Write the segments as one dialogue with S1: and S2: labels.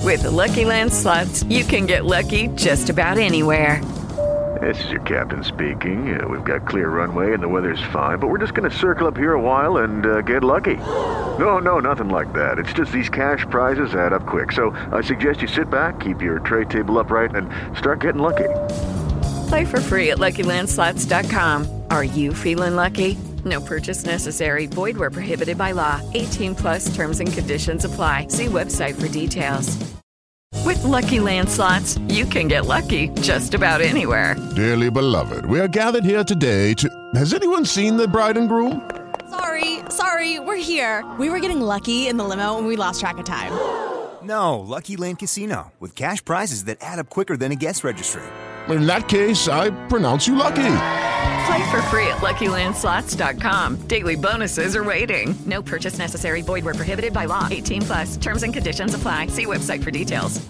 S1: With the Lucky Land Slots, you can get lucky just about anywhere.
S2: This is your captain speaking. We've got clear runway and the weather's fine, but we're just going to circle up here a while and get lucky. No, nothing like that. It's just these cash prizes add up quick. So I suggest you sit back, keep your tray table upright, and start getting lucky.
S1: Play for free at LuckyLandSlots.com. Are you feeling lucky? No purchase necessary. Void where prohibited by law. 18 plus terms and conditions apply. See website for details. With Lucky Land Slots, you can get lucky just about anywhere.
S3: Dearly beloved, we are gathered here today to... Has anyone seen the bride and groom?
S4: Sorry, we're here. We were getting lucky in the limo and we lost track of time.
S5: No, Lucky Land Casino, with cash prizes that add up quicker than a guest registry.
S3: In that case, I pronounce you lucky.
S1: Play for free at LuckyLandSlots.com. Daily bonuses are waiting. No purchase necessary. Void where prohibited by law. 18 plus. Terms and conditions apply. See website for details.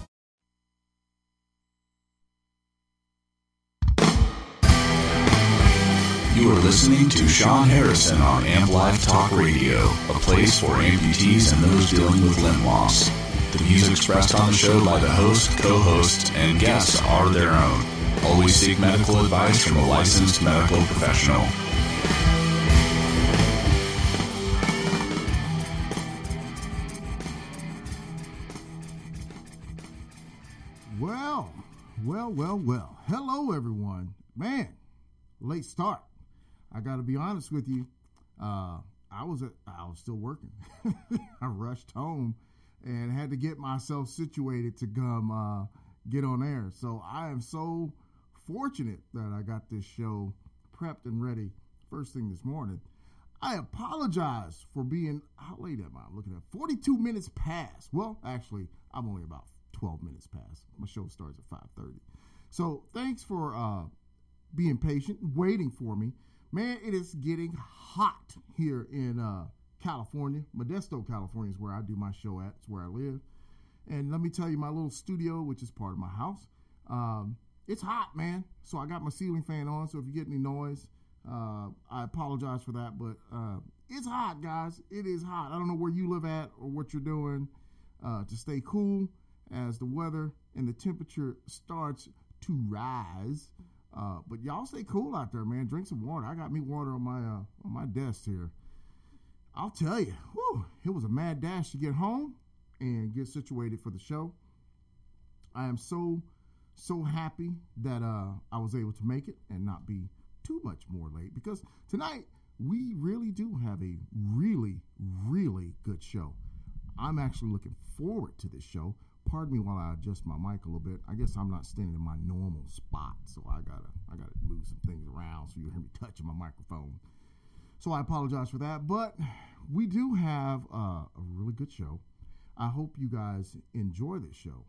S6: You are listening to Sean Harrison on Amp Life Talk Radio, a place for amputees and those dealing with limb loss. The views expressed on the show by the host, co-host, and guests are their own. Always seek medical advice from a licensed medical professional.
S7: Well. Hello, everyone. Man, late start. I got to be honest with you. I was still working. I rushed home and had to get myself situated to come get on air. So I am so fortunate that I got this show prepped and ready first thing this morning. I apologize for being, how late am I? I'm looking at 42 minutes past. Well, actually, I'm only about 12 minutes past. My show starts at 5:30. So thanks for being patient, waiting for me. Man, it is getting hot here in California. Modesto, California is where I do my show at. It's where I live. And let me tell you, my little studio, which is part of my house, it's hot, man. So I got my ceiling fan on, so if you get any noise, I apologize for that. But it's hot, guys. It is hot. I don't know where you live at or what you're doing to stay cool as the weather and the temperature starts to rise. But y'all stay cool out there, man. Drink some water. I got me water on my desk here. I'll tell you, it was a mad dash to get home and get situated for the show. I am so happy that I was able to make it and not be too much more late, because tonight we really do have a really, really good show. I'm actually looking forward to this show. Pardon me while I adjust my mic a little bit. I guess I'm not standing in my normal spot, so I gotta move some things around so you hear me touching my microphone. So I apologize for that, but we do have a really good show. I hope you guys enjoy this show.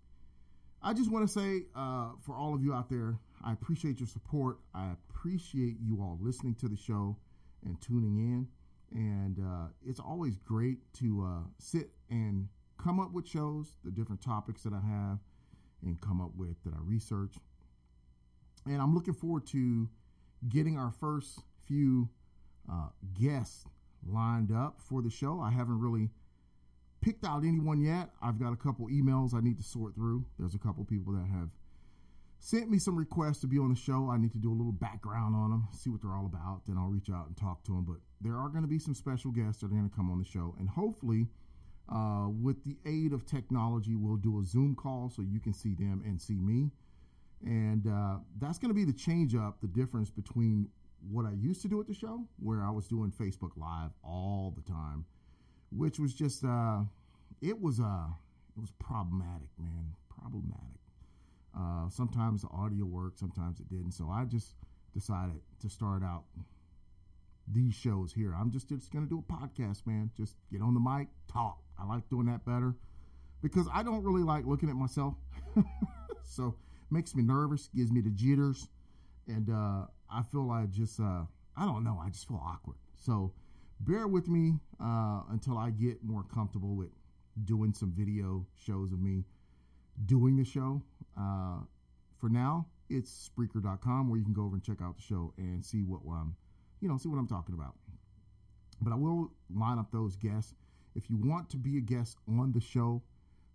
S7: I just want to say, for all of you out there, I appreciate your support. I appreciate you all listening to the show and tuning in. And it's always great to sit and come up with shows, the different topics that I have and come up with that I research. And I'm looking forward to getting our first few guests lined up for the show. I haven't really picked out anyone yet. I've got a couple emails I need to sort through. There's a couple people that have sent me some requests to be on the show. I need to do a little background on them, see what they're all about. Then I'll reach out and talk to them. But there are going to be some special guests that are going to come on the show. And hopefully, with the aid of technology, we'll do a Zoom call so you can see them and see me. And that's going to be the change up, the difference between what I used to do at the show, where I was doing Facebook Live all the time, which was just, it was problematic, man, problematic. Sometimes the audio worked, sometimes it didn't. So I just decided to start out these shows here. I'm just going to do a podcast, man. Just get on the mic, talk. I like doing that better because I don't really like looking at myself. So it makes me nervous, gives me the jitters. And I feel like just, I don't know, I just feel awkward. So bear with me until I get more comfortable with doing some video shows of me doing the show. For now, it's Spreaker.com where you can go over and check out the show and see what see what I'm talking about. But I will line up those guests. If you want to be a guest on the show,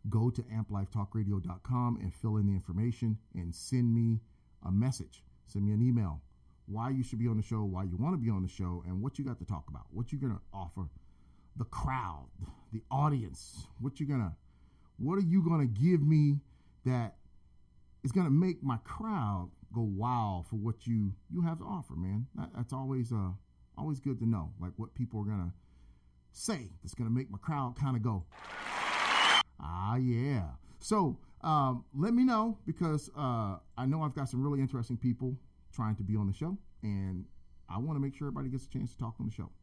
S7: go to amplifetalkradio.com and fill in the information and send me a message. Send me an email. Why you should be on the show, why you want to be on the show, and what you got to talk about. What you're going to offer the crowd, the audience. What are you going to give me that is going to make my crowd go wow for what you have to offer, man. That's always good to know, like what people are going to say that's going to make my crowd kind of go, ah, yeah. So let me know, because I know I've got some really interesting people trying to be on the show, and I want to make sure everybody gets a chance to talk on the show.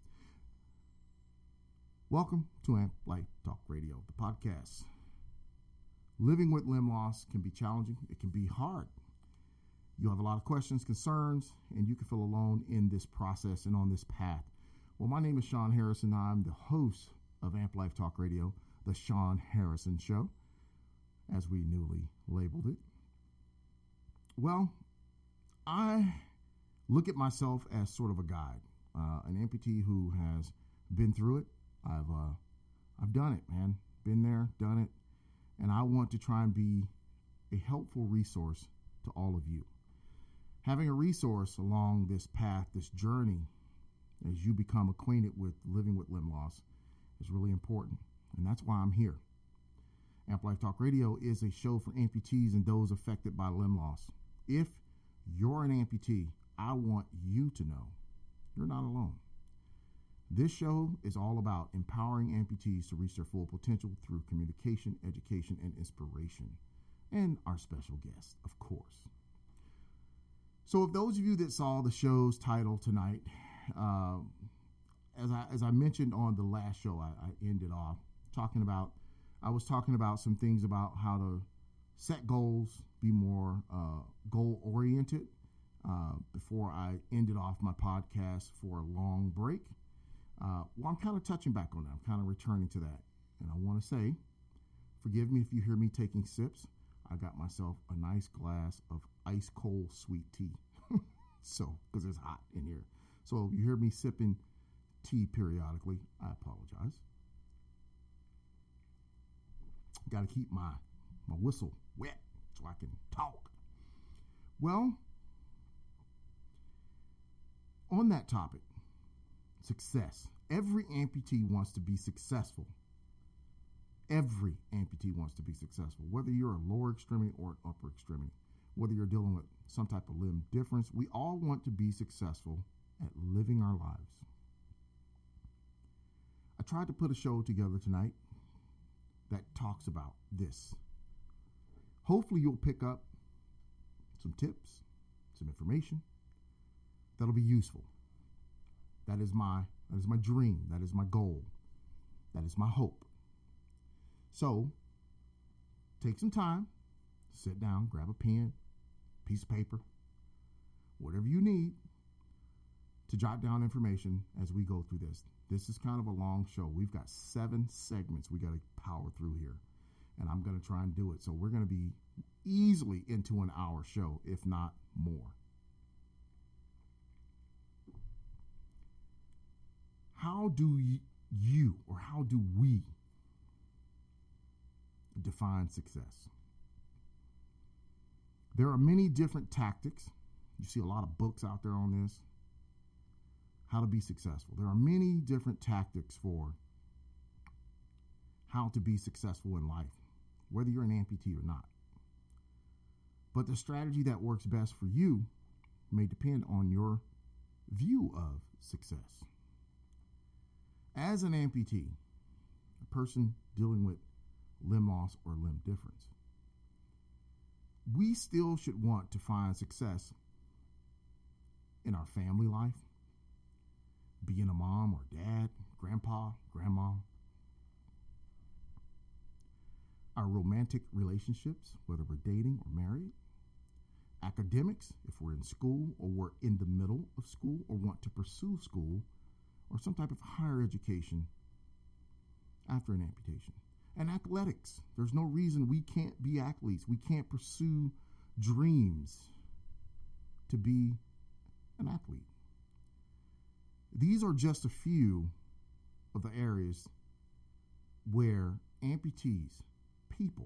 S7: Welcome to Amp Life Talk Radio, the podcast. Living with limb loss can be challenging. It can be hard. You have a lot of questions, concerns, and you can feel alone in this process and on this path. Well, my name is Sean Harrison. I'm the host of Amp Life Talk Radio, the Sean Harrison Show, as we newly labeled it. Well, I look at myself as sort of a guide, an amputee who has been through it. I've done it, man. Been there, done it. And I want to try and be a helpful resource to all of you. Having a resource along this path, this journey, as you become acquainted with living with limb loss, is really important. And that's why I'm here. Amp Life Talk Radio is a show for amputees and those affected by limb loss. If you're an amputee, I want you to know you're not alone. This show is all about empowering amputees to reach their full potential through communication, education, and inspiration. And our special guest, of course. So if those of you that saw the show's title tonight, as I mentioned on the last show, I ended off I was talking about some things about how to set goals, be more goal-oriented, before I ended off my podcast for a long break. Well, I'm kind of touching back on that. I'm kind of returning to that. And I want to say, forgive me if you hear me taking sips. I got myself a nice glass of ice cold sweet tea. So, because it's hot in here. So if you hear me sipping tea periodically, I apologize. Got to keep my whistle wet so I can talk. Well, on that topic, success. Every amputee wants to be successful. Every amputee wants to be successful. Whether you're a lower extremity or an upper extremity, whether you're dealing with some type of limb difference, we all want to be successful at living our lives. I tried to put a show together tonight that talks about this. Hopefully you'll pick up some tips, some information that'll be useful. That is my dream. That is my goal. That is my hope. So, take some time, sit down, grab a pen, piece of paper, whatever you need to jot down information as we go through this. This is kind of a long show. We've got 7 segments we got to power through here, and I'm going to try and do it. So we're going to be easily into an hour show, if not more. How do you, or how do we define success? There are many different tactics. You see a lot of books out there on this. How to be successful. There are many different tactics for how to be successful in life, whether you're an amputee or not. But the strategy that works best for you may depend on your view of success. As an amputee, a person dealing with limb loss or limb difference, we still should want to find success in our family life, being a mom or dad, grandpa, grandma, our romantic relationships, whether we're dating or married, academics, if we're in school or we're in the middle of school or want to pursue school or some type of higher education after an amputation. And athletics, there's no reason we can't be athletes. We can't pursue dreams to be an athlete. These are just a few of the areas where amputees, people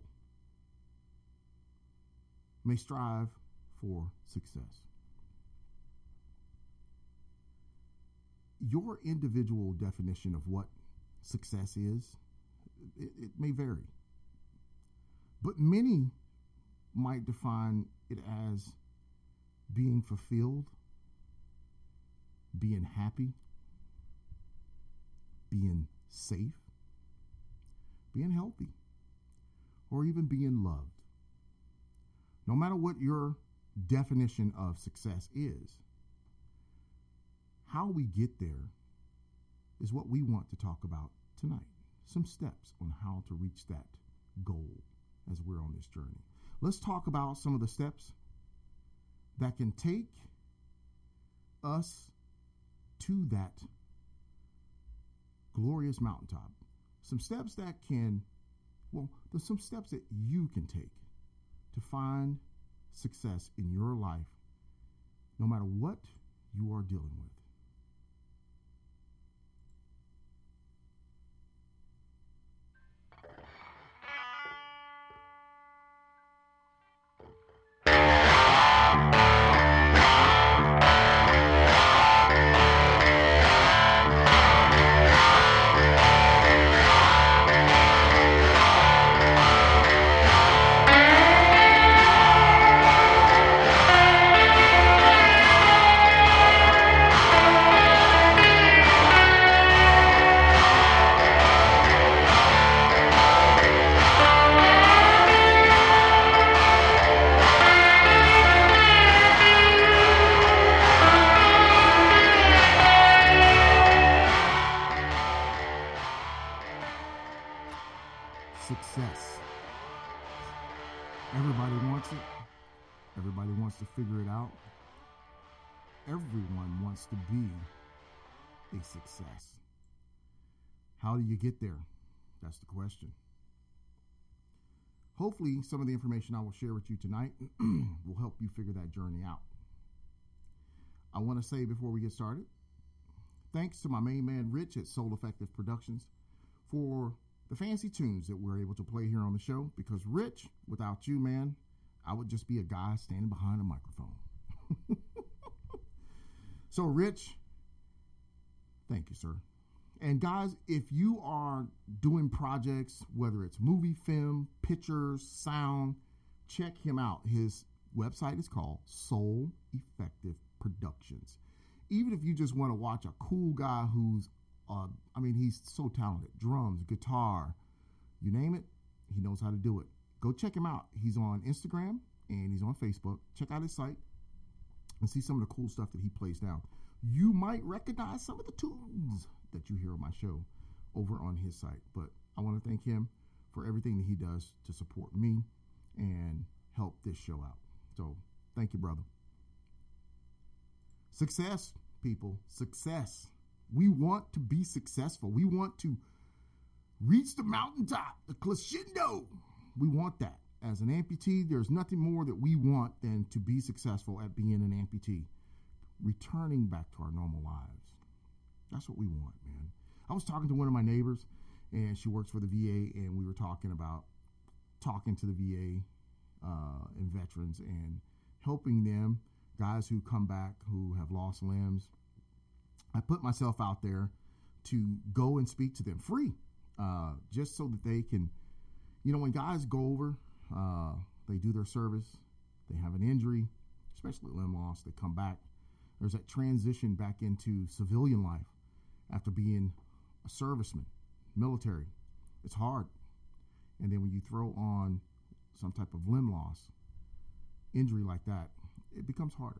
S7: may strive for success. Your individual definition of what success is, it may vary. But many might define it as being fulfilled, being happy, being safe, being healthy, or even being loved. No matter what your definition of success is, how we get there is what we want to talk about tonight. Some steps on how to reach that goal as we're on this journey. Let's talk about some of the steps that can take us to that glorious mountaintop. Some steps that there's some steps that you can take to find success in your life, no matter what you are dealing with. Success. Everybody wants it. Everybody wants to figure it out. Everyone wants to be a success. How do you get there? That's the question. Hopefully, some of the information I will share with you tonight will help you figure that journey out. I want to say before we get started, thanks to my main man, Rich at Soul Effective Productions, for the fancy tunes that we're able to play here on the show, because Rich, without you, man, I would just be a guy standing behind a microphone. So, Rich, thank you, sir. And guys, if you are doing projects, whether it's movie, film, pictures, sound, check him out. His website is called Soul Effective Productions. Even if you just want to watch a cool guy who's he's so talented. Drums, guitar, you name it, he knows how to do it. Go check him out. He's on Instagram and he's on Facebook. Check out his site and see some of the cool stuff that he plays down. You might recognize some of the tunes that you hear on my show over on his site. But I want to thank him for everything that he does to support me and help this show out. So thank you, brother. Success, people. Success. We want to be successful. We want to reach the mountaintop, the crescendo. We want that. As an amputee, there's nothing more that we want than to be successful at being an amputee, returning back to our normal lives. That's what we want, man. I was talking to one of my neighbors, and she works for the VA, and we were talking to the VA and veterans and helping them, guys who come back who have lost limbs. I put myself out there to go and speak to them free, just so that they can, when guys go over, they do their service, they have an injury, especially limb loss, they come back. There's that transition back into civilian life after being a serviceman, military. It's hard. And then when you throw on some type of limb loss, injury like that, it becomes harder.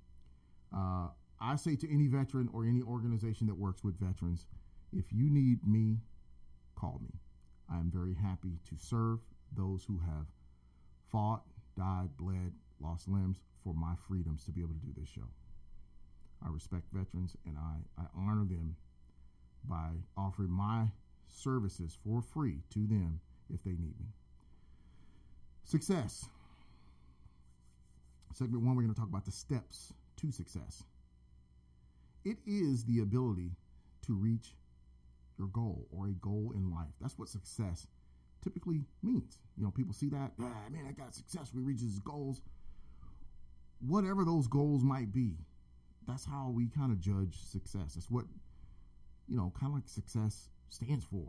S7: I say to any veteran or any organization that works with veterans, if you need me, call me. I am very happy to serve those who have fought, died, bled, lost limbs for my freedoms to be able to do this show. I respect veterans, and I honor them by offering my services for free to them if they need me. Success. Segment 1, we're going to talk about the steps to success. It is the ability to reach your goal or a goal in life. That's what success typically means. People see that, man, that guy successfully reaches his goals. Whatever those goals might be, that's how we kind of judge success. That's what, kind of like success stands for.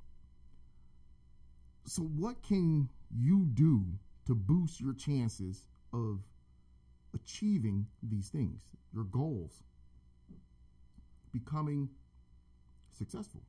S7: So what can you do to boost your chances of achieving these things, your goals, becoming successful?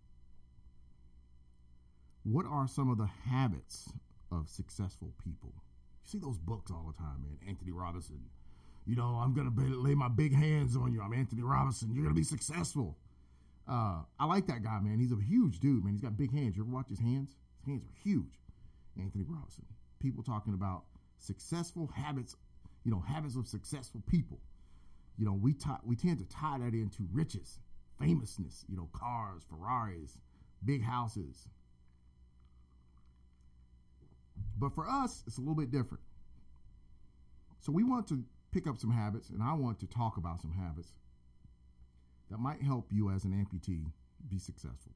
S7: What are some of the habits of successful people? You see those books all the time, man. Anthony Robinson. I'm going to lay my big hands on you. I'm Anthony Robinson. You're going to be successful. I like that guy, man. He's a huge dude, man. He's got big hands. You ever watch his hands? His hands are huge. Anthony Robinson. People talking about successful habits, habits of successful people. We tend to tie that into riches, famousness, cars, Ferraris, big houses. But for us, it's a little bit different. So we want to pick up some habits, and I want to talk about some habits that might help you as an amputee be successful.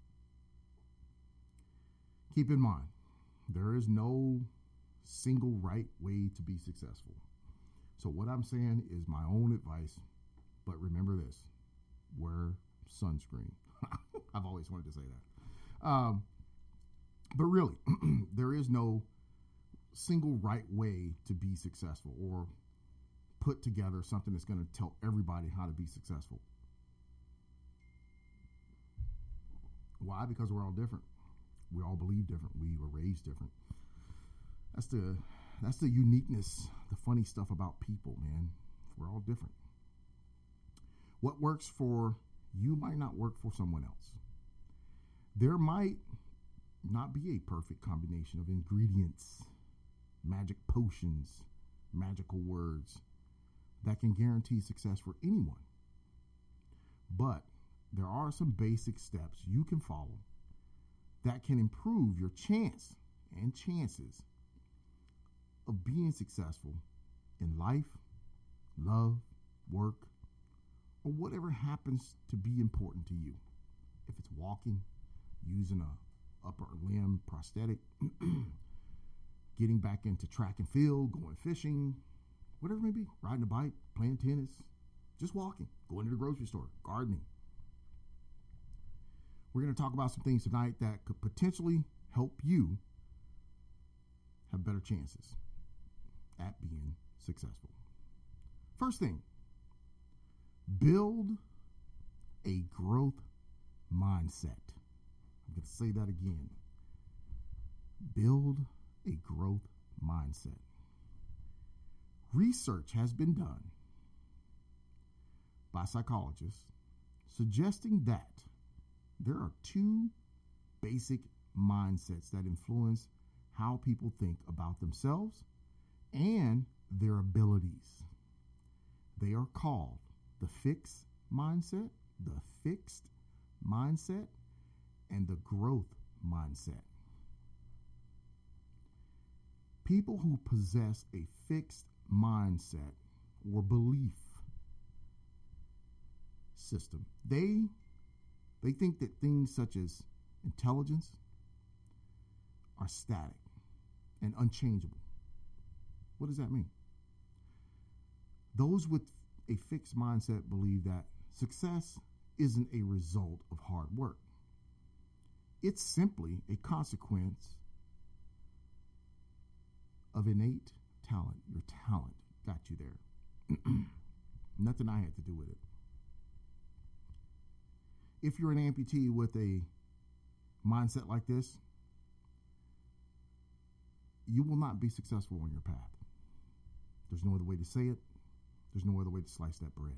S7: Keep in mind, there is no single right way to be successful. So what I'm saying is my own advice, but remember this, wear sunscreen. I've always wanted to say that. But really, there is no single right way to be successful or put together something that's going to tell everybody how to be successful. Why? Because we're all different. We all believe different. We were raised different. That's the uniqueness, the funny stuff about people, man. We're all different. What works for you might not work for someone else. There might not be a perfect combination of ingredients, magic potions, magical words that can guarantee success for anyone. But there are some basic steps you can follow that can improve your chance and chances of being successful in life, love, work, or whatever happens to be important to you. If it's walking, using a upper limb prosthetic, getting back into track and field, going fishing, whatever it may be, riding a bike, playing tennis, just walking, going to the grocery store, gardening. We're going to talk about some things tonight that could potentially help you have better chances at being successful. First thing, build a growth mindset. I'm going to say that again. Build a growth mindset. Research has been done by psychologists suggesting that there are two basic mindsets that influence how people think about themselves and their abilities. They are called the fixed mindset, and the growth mindset. People who possess a fixed mindset or belief system, they think that things such as intelligence are static and unchangeable. What does that mean? Those with a fixed mindset believe that success isn't a result of hard work. It's simply a consequence of innate talent. Your talent got you there. Nothing I had to do with it. If you're an amputee with a mindset like this, you will not be successful on your path. There's no other way to say it. There's no other way to slice that bread.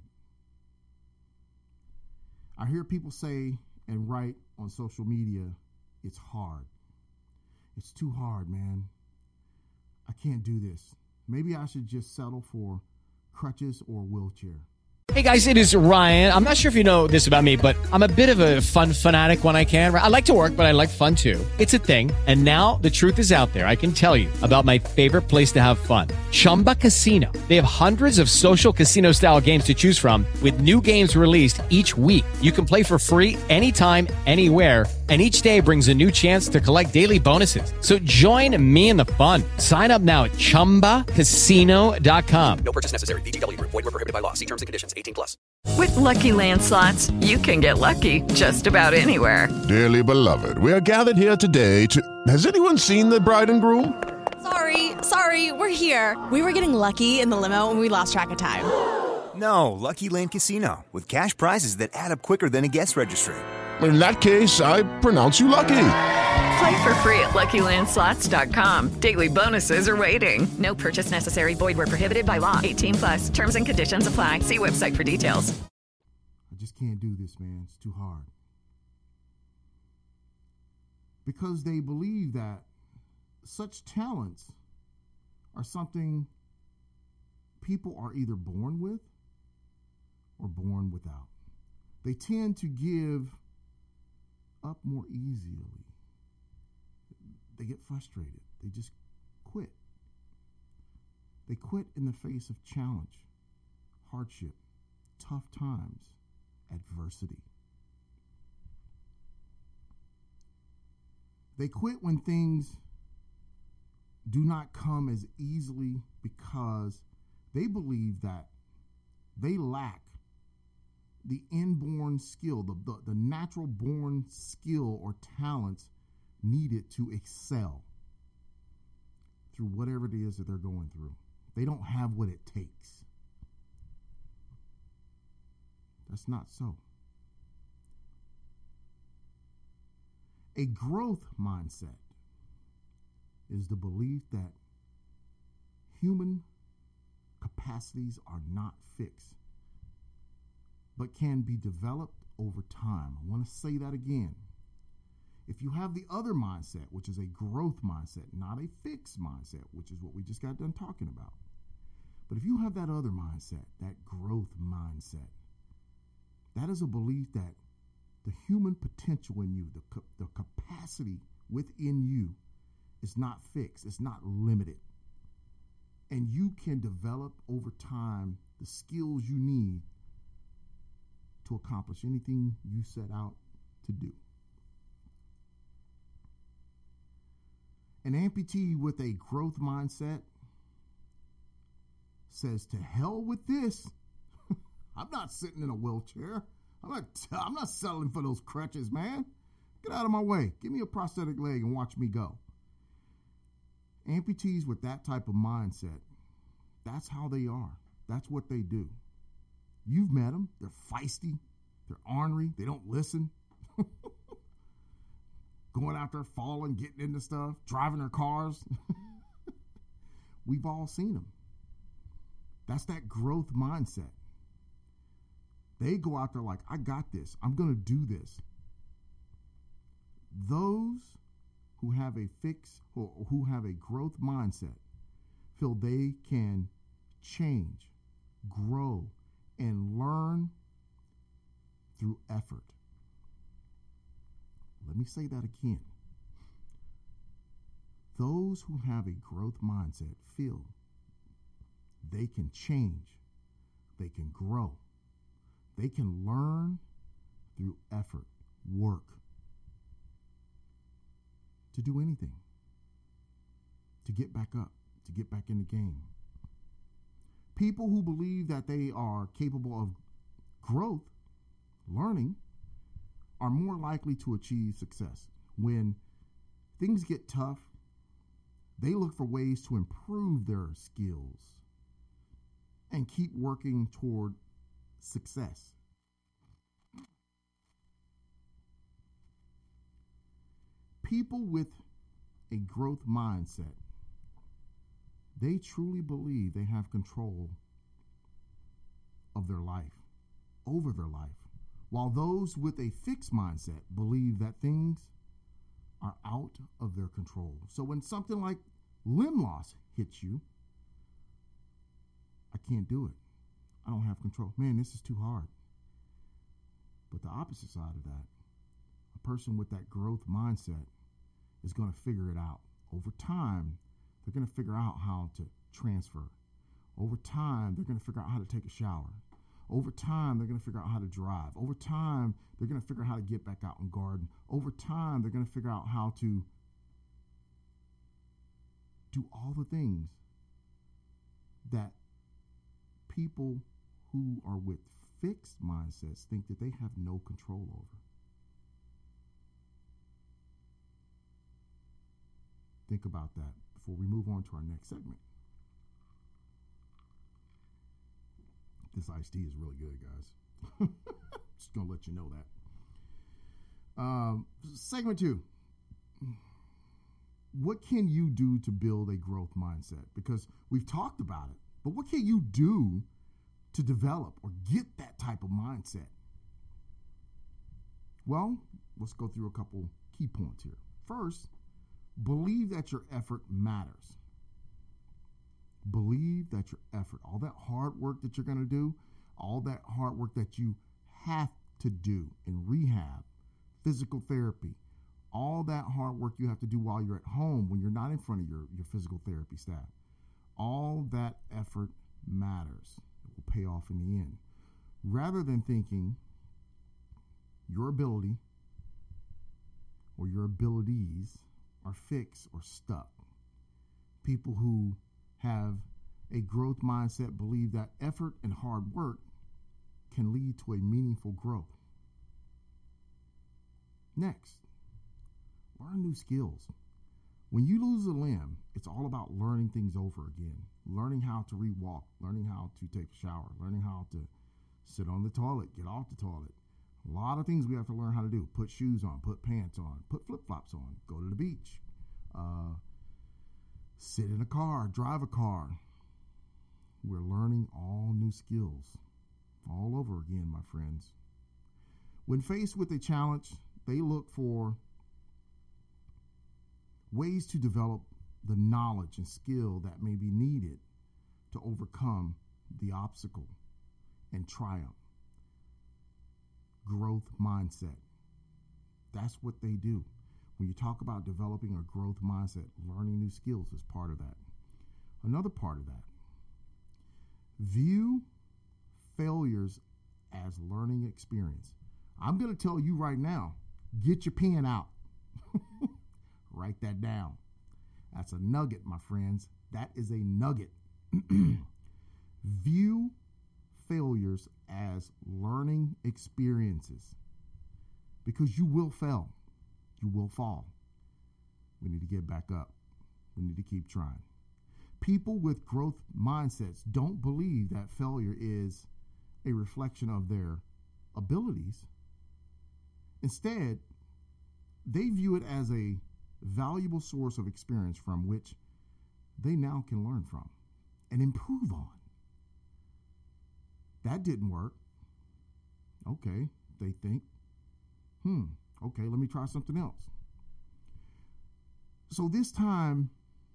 S7: I hear people say and write on social media, it's hard. It's too hard, man. I can't do this. Maybe I should just settle for crutches or a wheelchair.
S8: Hey guys, it is Ryan. I'm not sure if you know this about me, but I'm a bit of a fun fanatic when I can. I like to work, but I like fun too. It's a thing. And now the truth is out there. I can tell you about my favorite place to have fun. Chumba Casino. They have hundreds of social casino style games to choose from with new games released each week. You can play for free anytime, anywhere, And each day brings a new chance to collect daily bonuses. So join me in the fun. Sign up now at ChumbaCasino.com.
S9: No purchase necessary. VGW Group. Void where prohibited by law. See terms and conditions. 18+.
S1: With Lucky Land Slots, you can get lucky just about anywhere.
S3: Dearly beloved, we are gathered here today to... Has anyone seen the bride and groom?
S4: Sorry, we're here. We were getting lucky in the limo and we lost track of time.
S5: No, Lucky Land Casino, with cash prizes that add up quicker than a guest registry.
S3: In that case, I pronounce you lucky.
S1: Play for free at LuckyLandSlots.com. Daily bonuses are waiting. No purchase necessary. Void where prohibited by law. 18+. Terms and conditions apply. See website for details.
S7: I just can't do this, man. It's too hard. Because they believe that such talents are something people are either born with or born without. They tend to give up more easily. They get frustrated. They just quit. They quit in the face of challenge, hardship, tough times, adversity. They quit when things do not come as easily because they believe that they lack the inborn skill, the natural born skill or talents needed to excel through whatever it is that they're going through. They don't have what it takes. That's not so. A growth mindset is the belief that human capacities are not fixed, but can be developed over time. I want to say that again. If you have the other mindset, which is a growth mindset, not a fixed mindset, which is what we just got done talking about. But if you have that other mindset, that growth mindset, that is a belief that the human potential in you, the capacity within you is not fixed, it's not limited. And you can develop over time the skills you need to accomplish anything you set out to do. An amputee with a growth mindset says, to hell with this. I'm not sitting in a wheelchair. I'm not settling for those crutches, man. Get out of my way. Give me a prosthetic leg and watch me go. Amputees with that type of mindset, that's how they are. That's what they do. You've met them. They're feisty. They're ornery. They don't listen. Going out there, falling, getting into stuff, driving their cars. We've all seen them. That's that growth mindset. They go out there like, I got this. I'm going to do this. Those who have a fixed or who have a growth mindset feel they can change, grow, and learn through effort. Let me say that again. Those who have a growth mindset feel they can change, they can grow, they can learn through effort, work, to do anything, to get back up, to get back in the game. People who believe that they are capable of growth, learning, are more likely to achieve success. When things get tough, they look for ways to improve their skills and keep working toward success. People with a growth mindset, they truly believe they have control of their life, over their life, while those with a fixed mindset believe that things are out of their control. So when something like limb loss hits you, I can't do it. I don't have control. Man, this is too hard. But the opposite side of that, a person with that growth mindset is going to figure it out. Over time, they're going to figure out how to transfer. Over time, they're going to figure out how to take a shower. Over time, they're going to figure out how to drive. Over time, they're going to figure out how to get back out and garden. Over time, they're going to figure out how to do all the things that people who are with fixed mindsets think that they have no control over. Think about that before we move on to our next segment. This iced tea is really good, guys. Just going to let you know that. Segment 2. What can you do to build a growth mindset? Because we've talked about it, but what can you do to develop or get that type of mindset? Well, let's go through a couple key points here. First, believe that your effort matters. Believe that your effort, all that hard work that you're going to do, all that hard work that you have to do in rehab, physical therapy, all that hard work you have to do while you're at home when you're not in front of your physical therapy staff, all that effort matters. It will pay off in the end. Rather than thinking your ability or your abilities are fixed or stuck. People who have a growth mindset believe that effort and hard work can lead to a meaningful growth. Next, learn new skills. When you lose a limb, it's all about learning things over again, learning how to re-walk, learning how to take a shower, learning how to sit on the toilet, get off the toilet. A lot of things we have to learn how to do. Put shoes on, put pants on, put flip-flops on, go to the beach, sit in a car, drive a car. We're learning all new skills all over again, my friends. When faced with a challenge, they look for ways to develop the knowledge and skill that may be needed to overcome the obstacle and triumph. Growth mindset. That's what they do. When you talk about developing a growth mindset, learning new skills is part of that. Another part of that, view failures as learning experience. I'm going to tell you right now, get your pen out. Write that down. That's a nugget, my friends. That is a nugget. View failures as learning experiences, because you will fail. You will fall. We need to get back up. We need to keep trying. People with growth mindsets don't believe that failure is a reflection of their abilities. Instead, they view it as a valuable source of experience from which they now can learn from and improve on. That didn't work. Okay, they think, okay, let me try something else. So this time,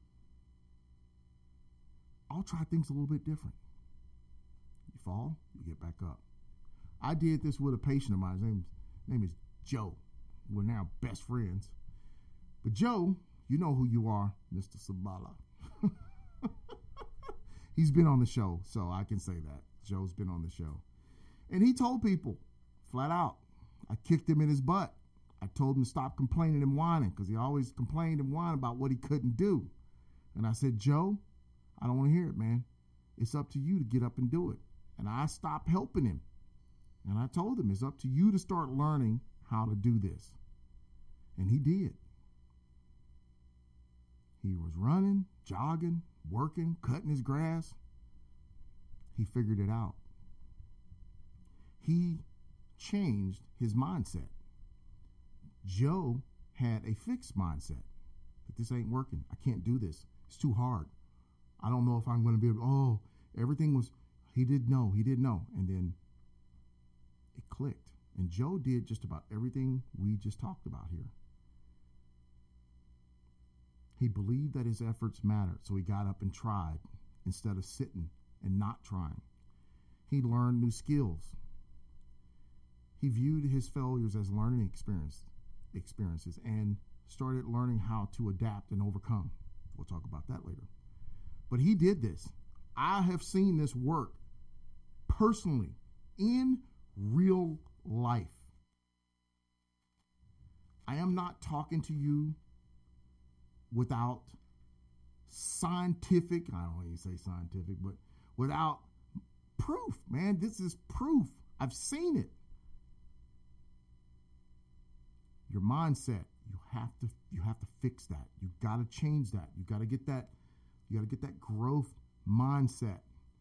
S7: I'll try things a little bit different. You fall, you get back up. I did this with a patient of mine. His name is Joe. We're now best friends. But Joe, you know who you are, Mr. Sabala. He's been on the show, so I can say that. Joe's been on the show. And he told people, flat out, I kicked him in his butt. I told him to stop complaining and whining, because he always complained and whined about what he couldn't do. And I said, Joe, I don't want to hear it, man. It's up to you to get up and do it. And I stopped helping him. And I told him, it's up to you to start learning how to do this. And he did. He was running, jogging, working, cutting his grass. He figured it out. He changed his mindset. Joe had a fixed mindset that this ain't working. I can't do this. It's too hard. I don't know if I'm going to be able, everything was, he didn't know. And then it clicked. And Joe did just about everything we just talked about here. He believed that his efforts mattered, so he got up and tried instead of sitting and not trying. He learned new skills. He viewed his failures as learning experiences and started learning how to adapt and overcome. We'll talk about that later. But he did this. I have seen this work personally in real life. I am not talking to you without scientific, I don't want to say scientific, but without proof, man. This is proof. I've seen it. Your mindset, you have to fix that. You got to change that. You got to get that growth mindset.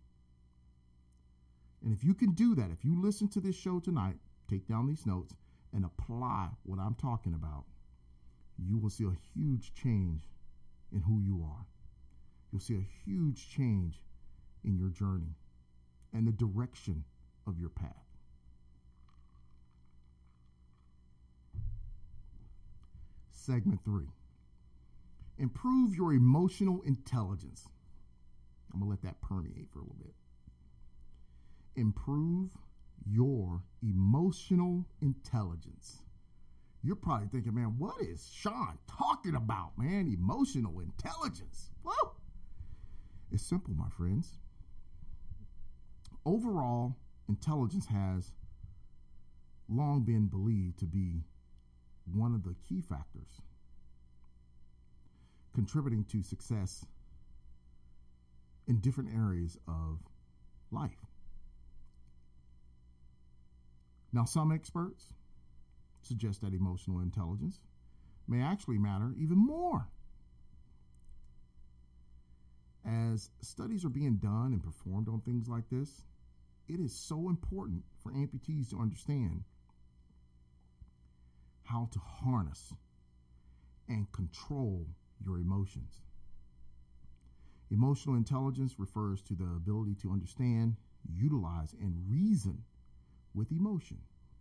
S7: And if you can do that, if you listen to this show tonight, take down these notes and apply what I'm talking about, you will see a huge change in who you are. You'll see a huge change in your journey and the direction of your path. Segment 3. Improve your emotional intelligence. I'm going to let that permeate for a little bit. Improve your emotional intelligence. You're probably thinking, man, what is Sean talking about, man? Emotional intelligence. Whoa! It's simple, my friends. Overall, intelligence has long been believed to be one of the key factors contributing to success in different areas of life. Now, some experts suggest that emotional intelligence may actually matter even more. As studies are being done and performed on things like this, it is so important for amputees to understand how to harness and control your emotions. Emotional intelligence refers to the ability to understand, utilize, and reason with emotion.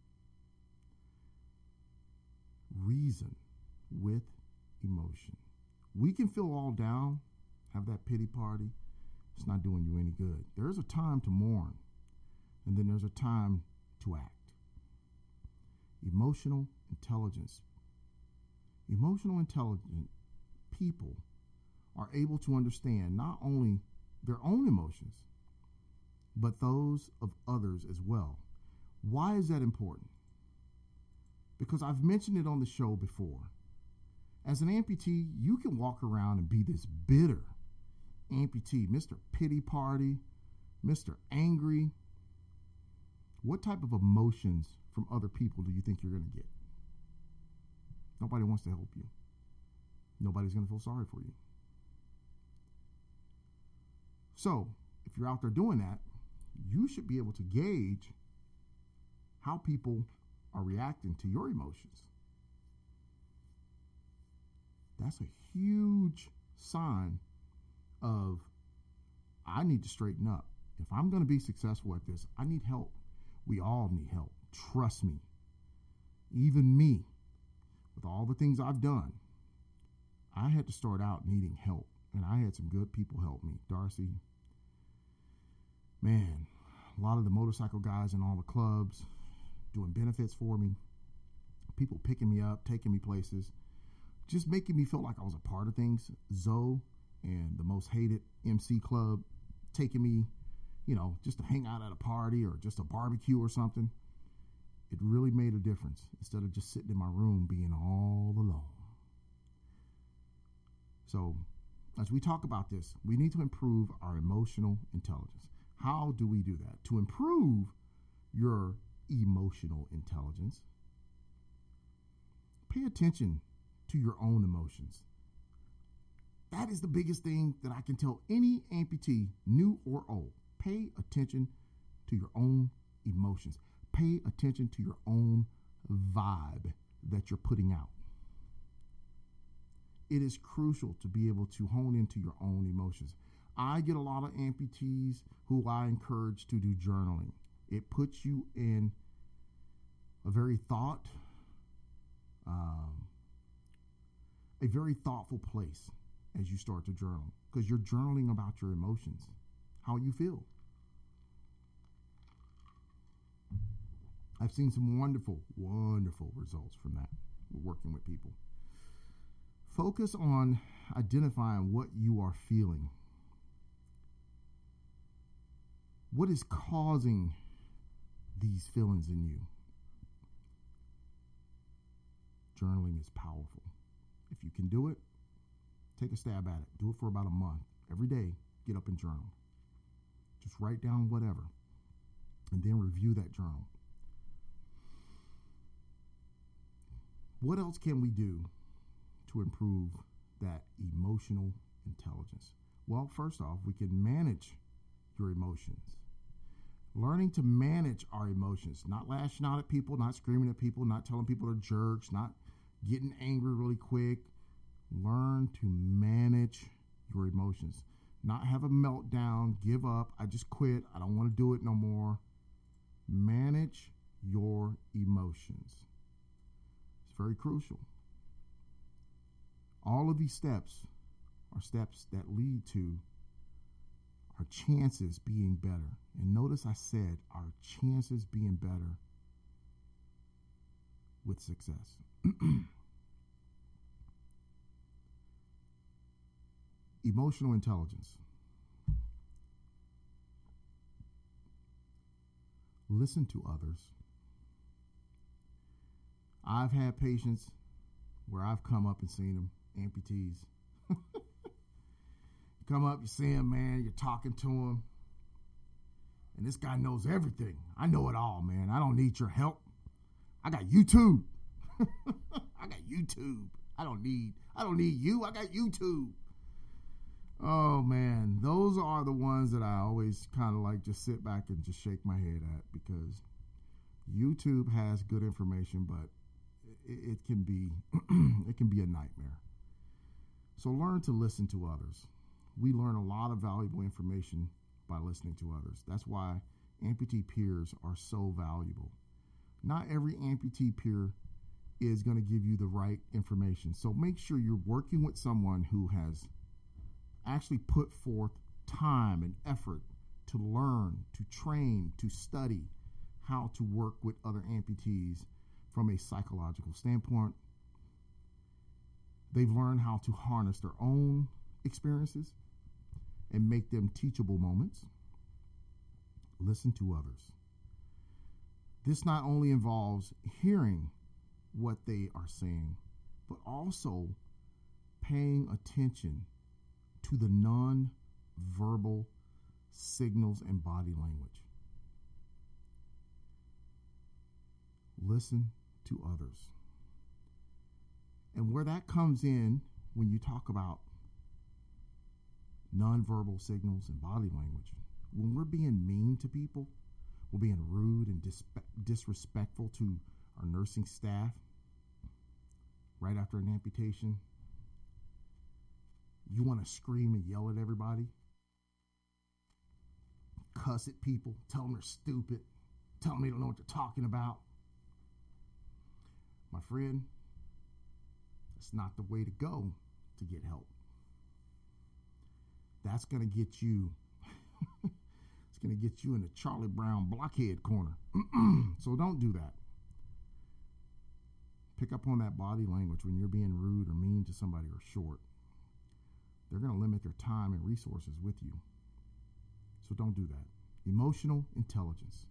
S7: Reason with emotion. We can feel all down, have that pity party. It's not doing you any good. There's a time to mourn, and then there's a time to act. Emotional intelligence. Emotional intelligent people are able to understand not only their own emotions, but those of others as well. Why is that important? Because I've mentioned it on the show before. As an amputee, you can walk around and be this bitter amputee, Mr. Pity Party, Mr. Angry. What type of emotions from other people do you think you're going to get? Nobody wants to help you. Nobody's going to feel sorry for you. So, if you're out there doing that, you should be able to gauge how people are reacting to your emotions. That's a huge sign of, I need to straighten up. If I'm going to be successful at this, I need help. We all need help. Trust me. Even me, with all the things I've done, I had to start out needing help, and I had some good people help me. Darcy, man, a lot of the motorcycle guys in all the clubs doing benefits for me, people picking me up, taking me places, just making me feel like I was a part of things. Zoe and the Most Hated MC Club taking me, just to hang out at a party or just a barbecue or something. It really made a difference instead of just sitting in my room being all alone. So as we talk about this, we need to improve our emotional intelligence. How do we do that? To improve your emotional intelligence, pay attention to your own emotions. That is the biggest thing that I can tell any amputee, new or old. Pay attention to your own emotions. Pay attention to your own vibe that you're putting out. It is crucial to be able to hone into your own emotions. I get a lot of amputees who I encourage to do journaling. It puts you in a very thoughtful place as you start to journal, because you're journaling about your emotions, how you feel. I've seen some wonderful, wonderful results from that, working with people. Focus on identifying what you are feeling. What is causing these feelings in you. Journaling is powerful. If you can do it, take a stab at it. Do it for about a month. Every day, get up and journal. Just write down whatever, and then review that journal. What else can we do to improve that emotional intelligence? Well, first off, we can manage your emotions. Learning to manage our emotions, not lashing out at people, not screaming at people, not telling people they're jerks, not getting angry really quick. Learn to manage your emotions. Not have a meltdown, give up, I just quit, I don't want to do it no more. Manage your emotions. It's very crucial. All of these steps are steps that lead to our chances being better. And notice I said our chances being better with success. Emotional intelligence. Listen to others. I've had patients where I've come up and seen them, amputees. You come up, you see him, man, you're talking to him, and this guy knows everything. I know it all, man. I don't need your help. I got YouTube. I got YouTube. I don't need you. I got YouTube. Oh, man, those are the ones that I always kind of like just sit back and just shake my head at, because YouTube has good information, but it can be it can be a nightmare. So learn to listen to others. We learn a lot of valuable information by listening to others. That's why amputee peers are so valuable. Not every amputee peer is going to give you the right information. So make sure you're working with someone who has actually put forth time and effort to learn, to train, to study how to work with other amputees from a psychological standpoint. They've learned how to harness their own experiences and make them teachable moments. Listen to others. This not only involves hearing what they are saying, but also paying attention to the non-verbal signals and body language. Listen to others. And where that comes in, when you talk about nonverbal signals and body language, when we're being mean to people, we're being rude and disrespectful to our nursing staff right after an amputation, you want to scream and yell at everybody, cuss at people, tell them they're stupid, tell them they don't know what they're talking about. My friend, that's not the way to go to get help. That's going to get you, it's going to get you in the Charlie Brown blockhead corner. So don't do that. Pick up on that body language when you're being rude or mean to somebody or short. They're going to limit their time and resources with you. So don't do that. Emotional intelligence.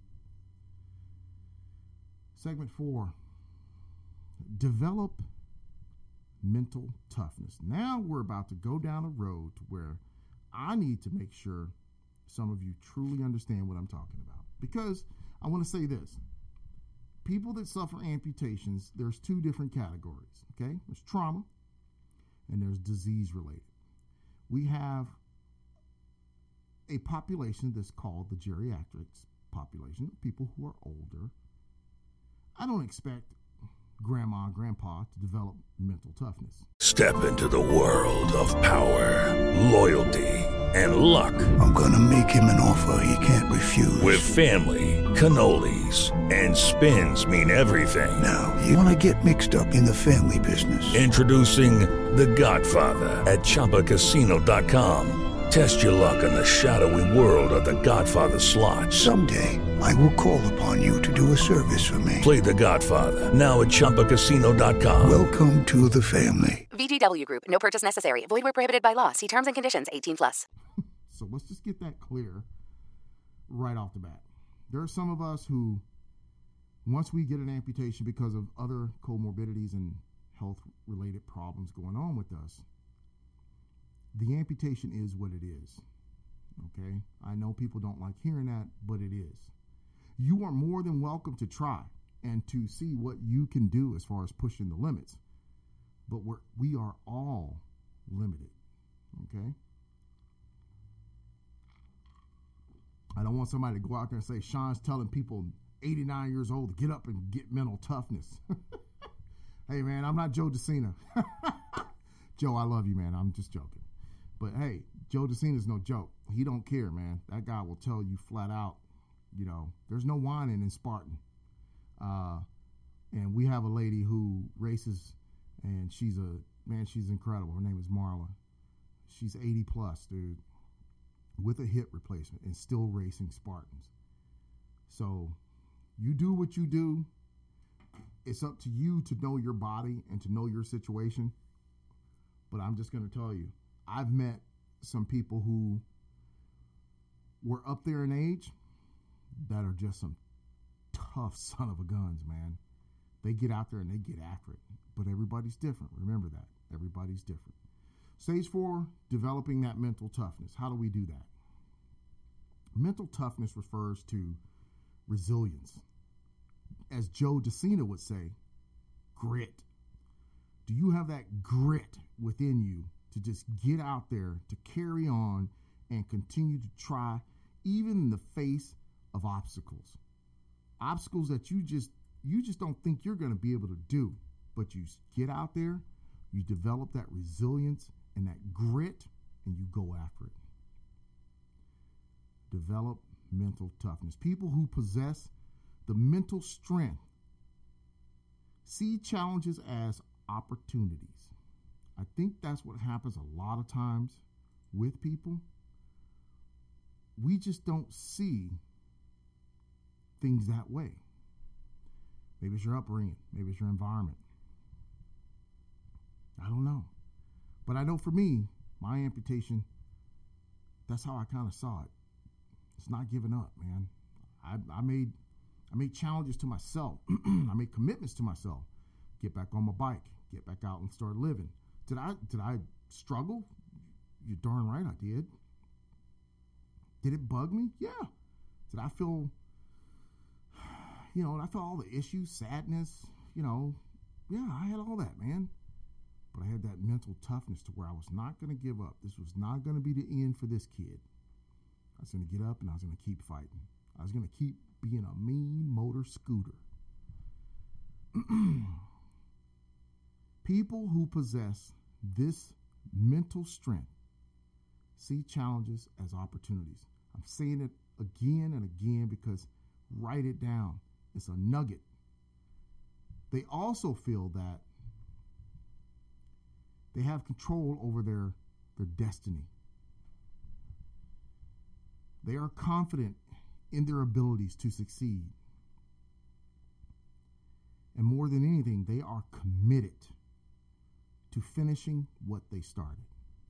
S7: Segment 4. Develop mental toughness. Now we're about to go down a road to where I need to make sure some of you truly understand what I'm talking about. Because I want to say this. People that suffer amputations, there's 2 different categories, okay? There's trauma and there's disease related. We have a population that's called the geriatrics population, people who are older. I don't expect grandma and grandpa to develop mental toughness.
S10: Step into the world of power, loyalty, and luck.
S11: I'm gonna make him an offer he can't refuse.
S10: With family, cannolis, and spins mean everything.
S11: Now, you wanna get mixed up in the family business.
S10: Introducing The Godfather at ChumbaCasino.com. Test your luck in the shadowy world of The Godfather slot.
S11: Someday, I will call upon you to do a service for me.
S10: Play The Godfather, now at ChumbaCasino.com.
S11: Welcome to the family.
S12: VGW Group. No purchase necessary. Void where prohibited by law. See terms and conditions. 18+.
S7: So let's just get that clear right off the bat. There are some of us who once we get an amputation because of other comorbidities and health-related problems going on with us, the amputation is what it is, okay? I know people don't like hearing that, but it is. You are more than welcome to try and to see what you can do as far as pushing the limits, but we are all limited, okay? I don't want somebody to go out there and say, Sean's telling people 89 years old to get up and get mental toughness. Hey, man, I'm not Joe DeCina. Joe, I love you, man. I'm just joking. But, hey, Joe DeCina's no joke. He don't care, man. That guy will tell you flat out, you know, there's no whining in Spartan. And we have a lady who races, and she's incredible. Her name is Marla. She's 80 plus, dude, with a hip replacement and still racing Spartans. So you do what you do. It's up to you to know your body and to know your situation. But I'm just going to tell you, I've met some people who were up there in age that are just some tough son of a guns, man. They get out there and they get after it. But everybody's different. Remember that. Everybody's different. Stage 4, developing that mental toughness. How do we do that? Mental toughness refers to resilience. As Joe DeCina would say, grit. Do you have that grit within you to just get out there, to carry on and continue to try, even in the face of obstacles? Obstacles that you just don't think you're going to be able to do, but you get out there, you develop that resilience and that grit, and you go after it. Develop mental toughness. People who possess the mental strength see challenges as opportunities. I think that's what happens a lot of times with people. We just don't see things that way. Maybe it's your upbringing. Maybe it's your environment. I don't know. But I know for me, my amputation, that's how I kind of saw it. It's not giving up, man. I made challenges to myself. I made commitments to myself. Get back on my bike. Get back out and start living. Did I struggle? You're darn right I did. Did it bug me? Yeah. Did I feel, I felt all the issues, sadness, yeah, I had all that, man. But I had that mental toughness to where I was not going to give up. This was not going to be the end for this kid. I was going to get up and I was going to keep fighting. I was going to keep being a mean motor scooter. People who possess this mental strength see challenges as opportunities. I'm saying it again and again because write it down. It's a nugget. They also feel that they have control over their destiny. They are confident in their abilities to succeed. And more than anything, they are committed to finishing what they started.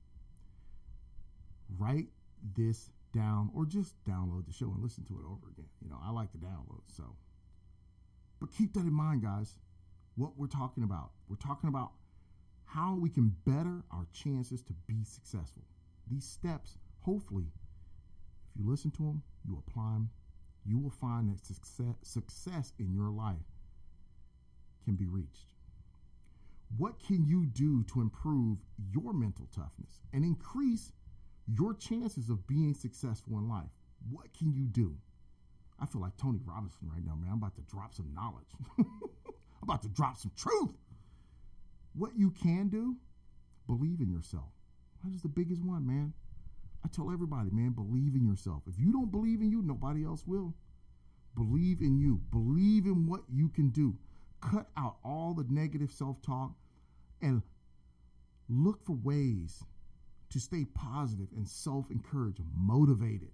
S7: Write this down or just download the show and listen to it over again. I like to download, so. But keep that in mind, guys, what we're talking about. We're talking about how we can better our chances to be successful. These steps, hopefully, if you listen to them, you apply them, you will find that success in your life can be reached. What can you do to improve your mental toughness and increase your chances of being successful in life? What can you do? I feel like Tony Robinson right now, man. I'm about to drop some knowledge. I'm about to drop some truth. What you can do, believe in yourself. That is the biggest one, man. I tell everybody, man, believe in yourself. If you don't believe in you, nobody else will. Believe in you. Believe in what you can do. Cut out all the negative self-talk and look for ways to stay positive and self-encouraged, motivated.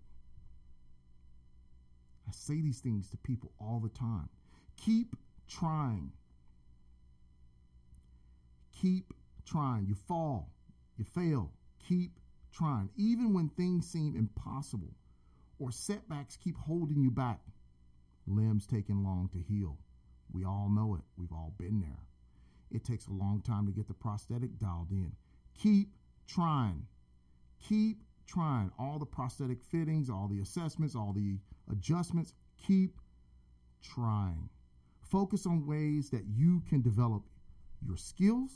S7: I say these things to people all the time. Keep trying. Keep trying. You fall, you fail. Keep trying. Even when things seem impossible or setbacks keep holding you back, limbs taking long to heal. We all know it. We've all been there. It takes a long time to get the prosthetic dialed in. Keep trying. Keep trying. All the prosthetic fittings, all the assessments, all the adjustments. Keep trying. Focus on ways that you can develop your skills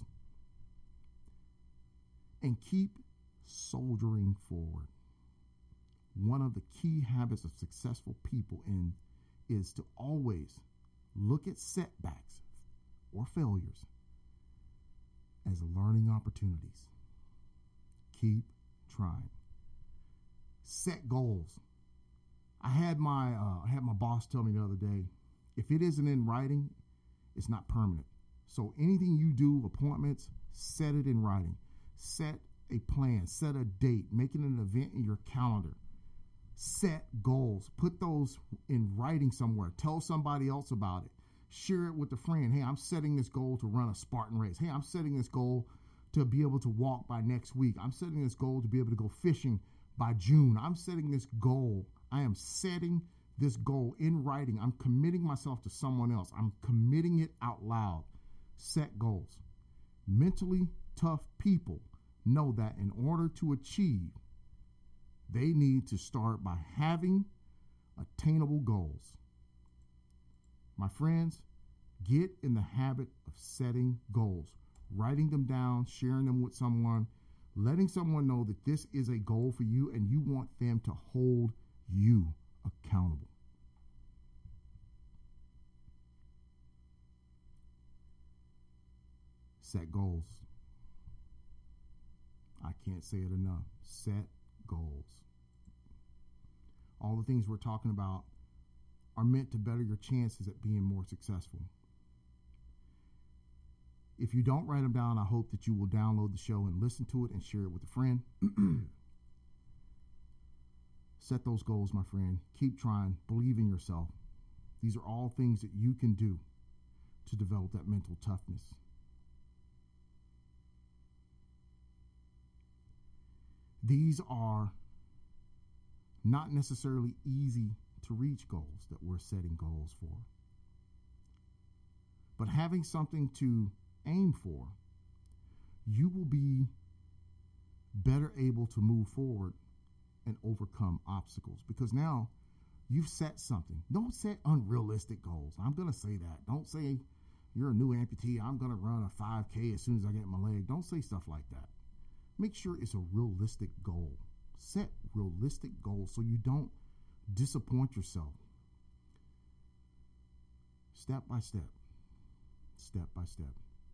S7: and keep soldiering forward. One of the key habits of successful people is to always look at setbacks or failures as learning opportunities. Keep trying. Set goals. I had my boss tell me the other day, if it isn't in writing, it's not permanent. So anything you do, appointments, set it in writing. Set a plan, set a date, make it an event in your calendar. Set goals. Put those in writing somewhere. Tell somebody else about it. Share it with a friend. Hey, I'm setting this goal to run a Spartan race. Hey, I'm setting this goal to be able to walk by next week. I'm setting this goal to be able to go fishing by June. I'm setting this goal. I am setting this goal in writing. I'm committing myself to someone else. I'm committing it out loud. Set goals. Mentally tough people know that in order to achieve, they need to start by having attainable goals. My friends, get in the habit of setting goals, writing them down, sharing them with someone, letting someone know that this is a goal for you and you want them to hold you accountable. Set goals. I can't say it enough. Set goals. All the things we're talking about are meant to better your chances at being more successful. If you don't write them down, I hope that you will download the show and listen to it and share it with a friend. Set those goals, my friend. Keep trying. Believe in yourself. These are all things that you can do to develop that mental toughness. These are not necessarily easy to reach goals that we're setting goals for. But having something to aim for, you will be better able to move forward and overcome obstacles, because now you've set something. Don't set unrealistic goals. I'm going to say that. Don't say you're a new amputee, I'm going to run a 5K as soon as I get my leg. Don't say stuff like that. Make sure it's a realistic goal. Set realistic goals so you don't disappoint yourself. Step by step. Step by step.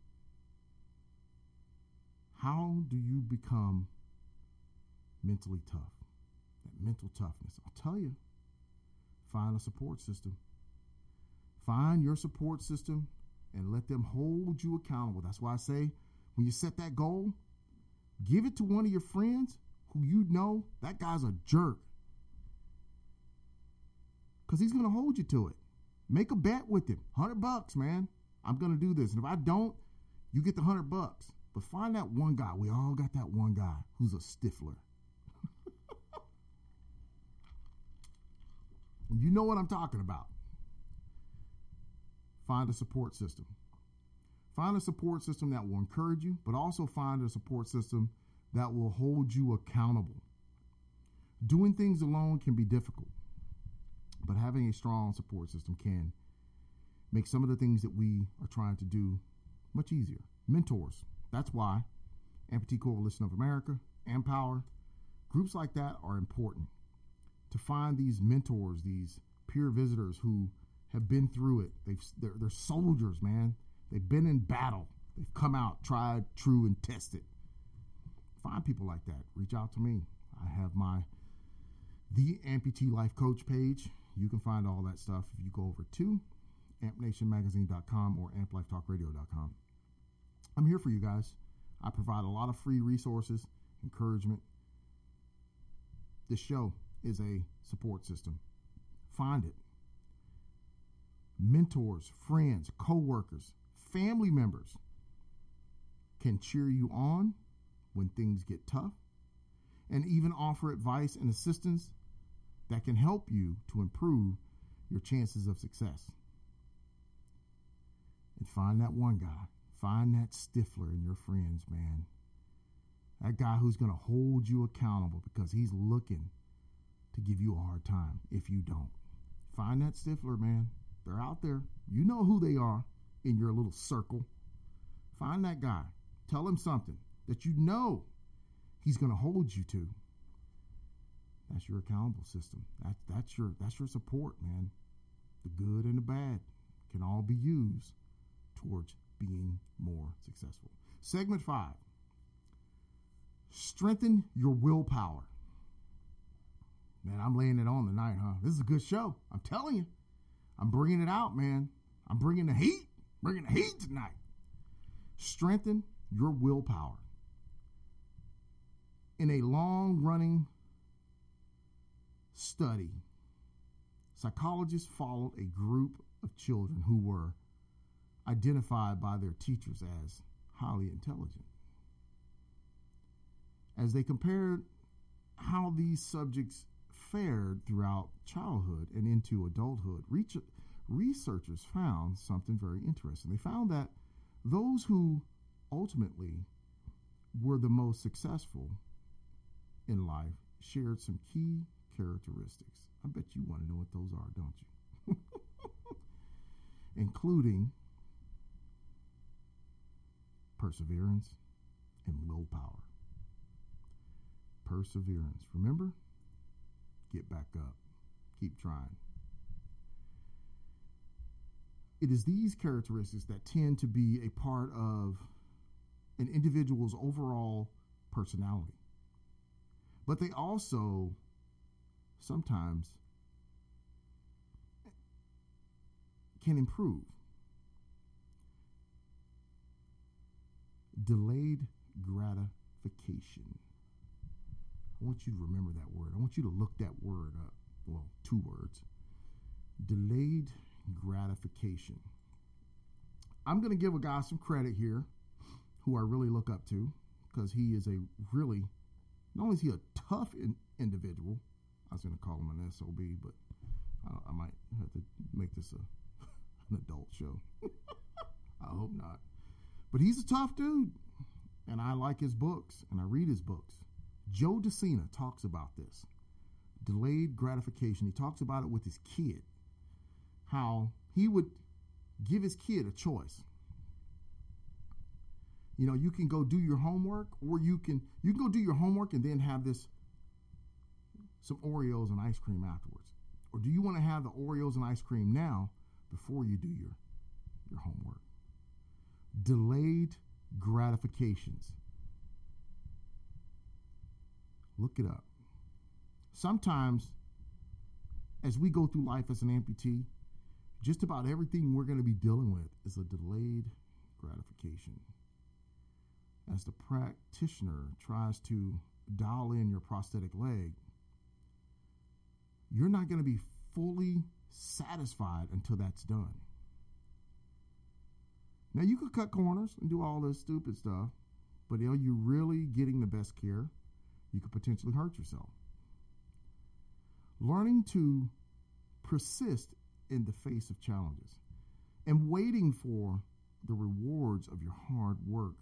S7: How do you become mentally tough? That mental toughness. I'll tell you, find a support system. Find your support system and let them hold you accountable. That's why I say, when you set that goal, give it to one of your friends who you know that guy's a jerk, because he's going to hold you to it. Make a bet with him. $100, man. I'm going to do this. And if I don't, you get the $100. But find that one guy. We all got that one guy who's a stiffler. You know what I'm talking about. Find a support system. Find a support system that will encourage you, but also find a support system that will hold you accountable. Doing things alone can be difficult, but having a strong support system can make some of the things that we are trying to do much easier. Mentors. That's why Amputee Coalition of America, Empower, groups like that are important. To find these mentors, these peer visitors who have been through it. They're soldiers, man. They've been in battle. They've come out, tried, true, and tested. Find people like that. Reach out to me. I have the Amputee Life Coach page. You can find all that stuff if you go over to ampnationmagazine.com or amplifetalkradio.com. I'm here for you guys. I provide a lot of free resources, encouragement. This show is a support system. Find it. Mentors, friends, co-workers, family members can cheer you on when things get tough and even offer advice and assistance that can help you to improve your chances of success. And find that one guy. Find that Stifler in your friends, man. That guy who's going to hold you accountable because he's looking to give you a hard time if you don't. Find that Stifler, man. They're out there. You know who they are in your little circle. Find that guy. Tell him something that you know he's going to hold you to. That's your accountable system. That's your support, man. The good and the bad can all be used towards being more successful. Segment 5. Strengthen your willpower. Man, I'm laying it on tonight, huh? This is a good show. I'm telling you. I'm bringing it out, man. I'm bringing the heat. Bringing the heat tonight. Strengthen your willpower. In a long-running study, psychologists followed a group of children who were identified by their teachers as highly intelligent. As they compared how these subjects fared throughout childhood and into adulthood, researchers found something very interesting. They found that those who ultimately were the most successful in life shared some key characteristics. I bet you want to know what those are, don't you? Including perseverance and willpower. Perseverance. Remember? Get back up. Keep trying. It is these characteristics that tend to be a part of an individual's overall personality. But they also sometimes can improve. Delayed gratification. I want you to remember that word. I want you to look that word up. Well, 2 words. Delayed gratification. I'm going to give a guy some credit here who I really look up to because he is a really, not only is he a tough individual, I was going to call him an SOB, but I might have to make this an adult show. I hope not. But he's a tough dude, and I like his books, and I read his books. Joe DeCina talks about this. Delayed gratification. He talks about it with his kid. How he would give his kid a choice. You know, you can go do your homework, or you can go do your homework and then have some Oreos and ice cream afterwards. Or do you want to have the Oreos and ice cream now before you do your homework? Delayed gratifications. Look it up. Sometimes, as we go through life as an amputee, just about everything we're going to be dealing with is a delayed gratification. As the practitioner tries to dial in your prosthetic leg, you're not going to be fully satisfied until that's done. Now, you could cut corners and do all this stupid stuff, but are you really getting the best care? You could potentially hurt yourself. Learning to persist in the face of challenges and waiting for the rewards of your hard work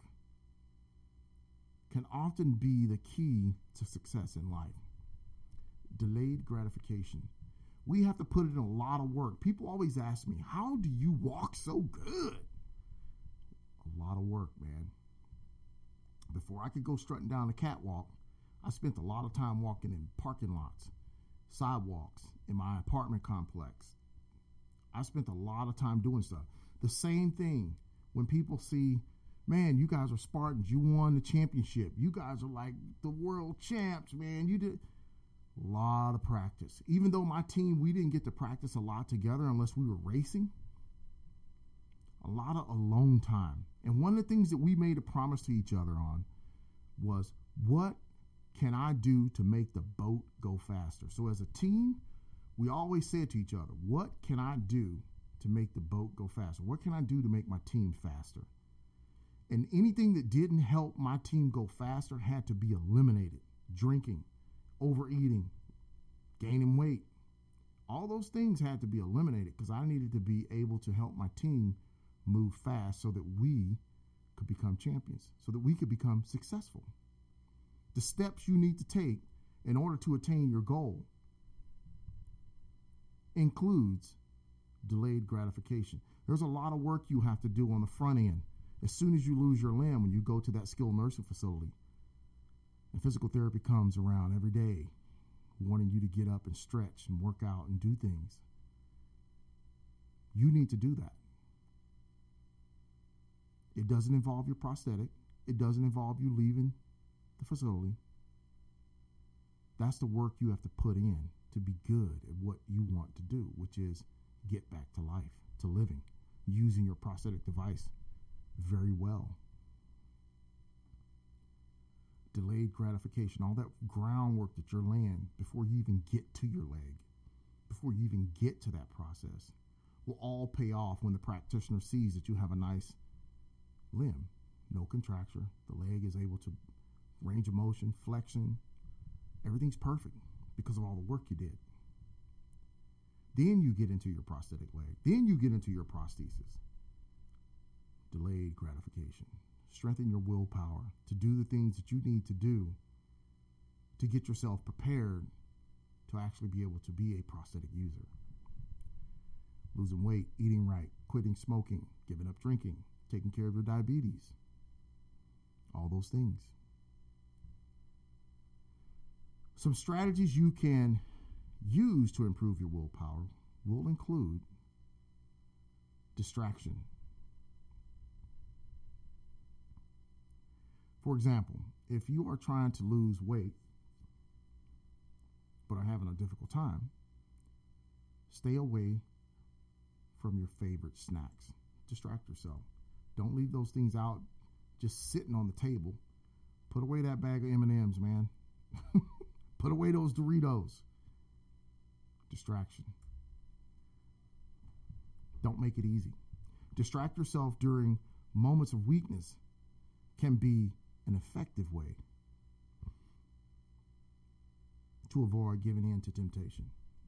S7: can often be the key to success in life. Delayed gratification. We have to put in a lot of work. People always ask me, how do you walk so good? A lot of work, man. Before I could go strutting down the catwalk, I spent a lot of time walking in parking lots, sidewalks, in my apartment complex. I spent a lot of time doing stuff. The same thing when people see, man, you guys are Spartans. You won the championship. You guys are like the world champs, man. You did a lot of practice. Even though my team, we didn't get to practice a lot together unless we were racing. A lot of alone time. And one of the things that we made a promise to each other on was, what can I do to make the boat go faster? So as a team, we always said to each other, what can I do to make the boat go faster? What can I do to make my team faster? And anything that didn't help my team go faster had to be eliminated. Drinking, overeating, gaining weight. All those things had to be eliminated because I needed to be able to help my team move fast so that we could become champions, so that we could become successful. The steps you need to take in order to attain your goal includes delayed gratification. There's a lot of work you have to do on the front end. As soon as you lose your limb, when you go to that skilled nursing facility, and physical therapy comes around every day, wanting you to get up and stretch and work out and do things, you need to do that. It doesn't involve your prosthetic. It doesn't involve you leaving the facility. That's the work you have to put in to be good at what you want to do, which is get back to life, to living, using your prosthetic device very well. Delayed gratification, all that groundwork that you're laying before you even get to your leg, before you even get to that process, will all pay off when the practitioner sees that you have a nice limb, no contracture, the leg is able to range of motion, flexion, everything's perfect because of all the work you did. Then you get into your prosthetic leg. Then you get into your prosthesis. Delayed gratification. Strengthen your willpower to do the things that you need to do to get yourself prepared to actually be able to be a prosthetic user. Losing weight, eating right, quitting smoking, giving up drinking, taking care of your diabetes. All those things. Some strategies you can use to improve your willpower will include distraction. For example, if you are trying to lose weight but are having a difficult time, stay away from your favorite snacks. Distract yourself. Don't leave those things out just sitting on the table. Put away that bag of M&Ms, man. Put away those Doritos. Distraction. Don't make it easy. Distract yourself during moments of weakness can be an effective way to avoid giving in to temptation.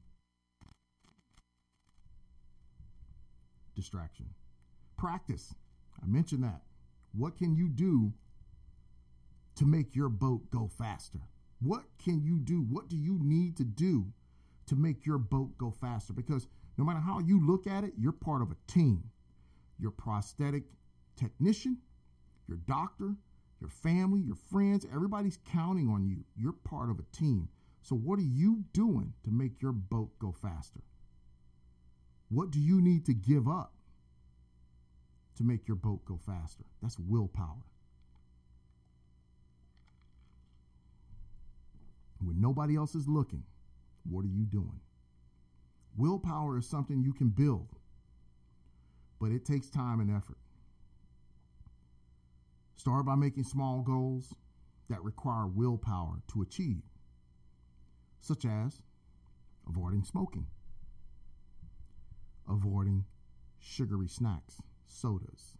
S7: Distraction. Practice. I mentioned that. What can you do to make your boat go faster? What can you do? What do you need to do to make your boat go faster? Because no matter how you look at it, you're part of a team. Your prosthetic technician, your doctor, your family, your friends, everybody's counting on you. You're part of a team. So what are you doing to make your boat go faster? What do you need to give up to make your boat go faster? That's willpower. When nobody else is looking, what are you doing? Willpower is something you can build, but it takes time and effort. Start by making small goals that require willpower to achieve, such as avoiding smoking, avoiding sugary snacks, sodas.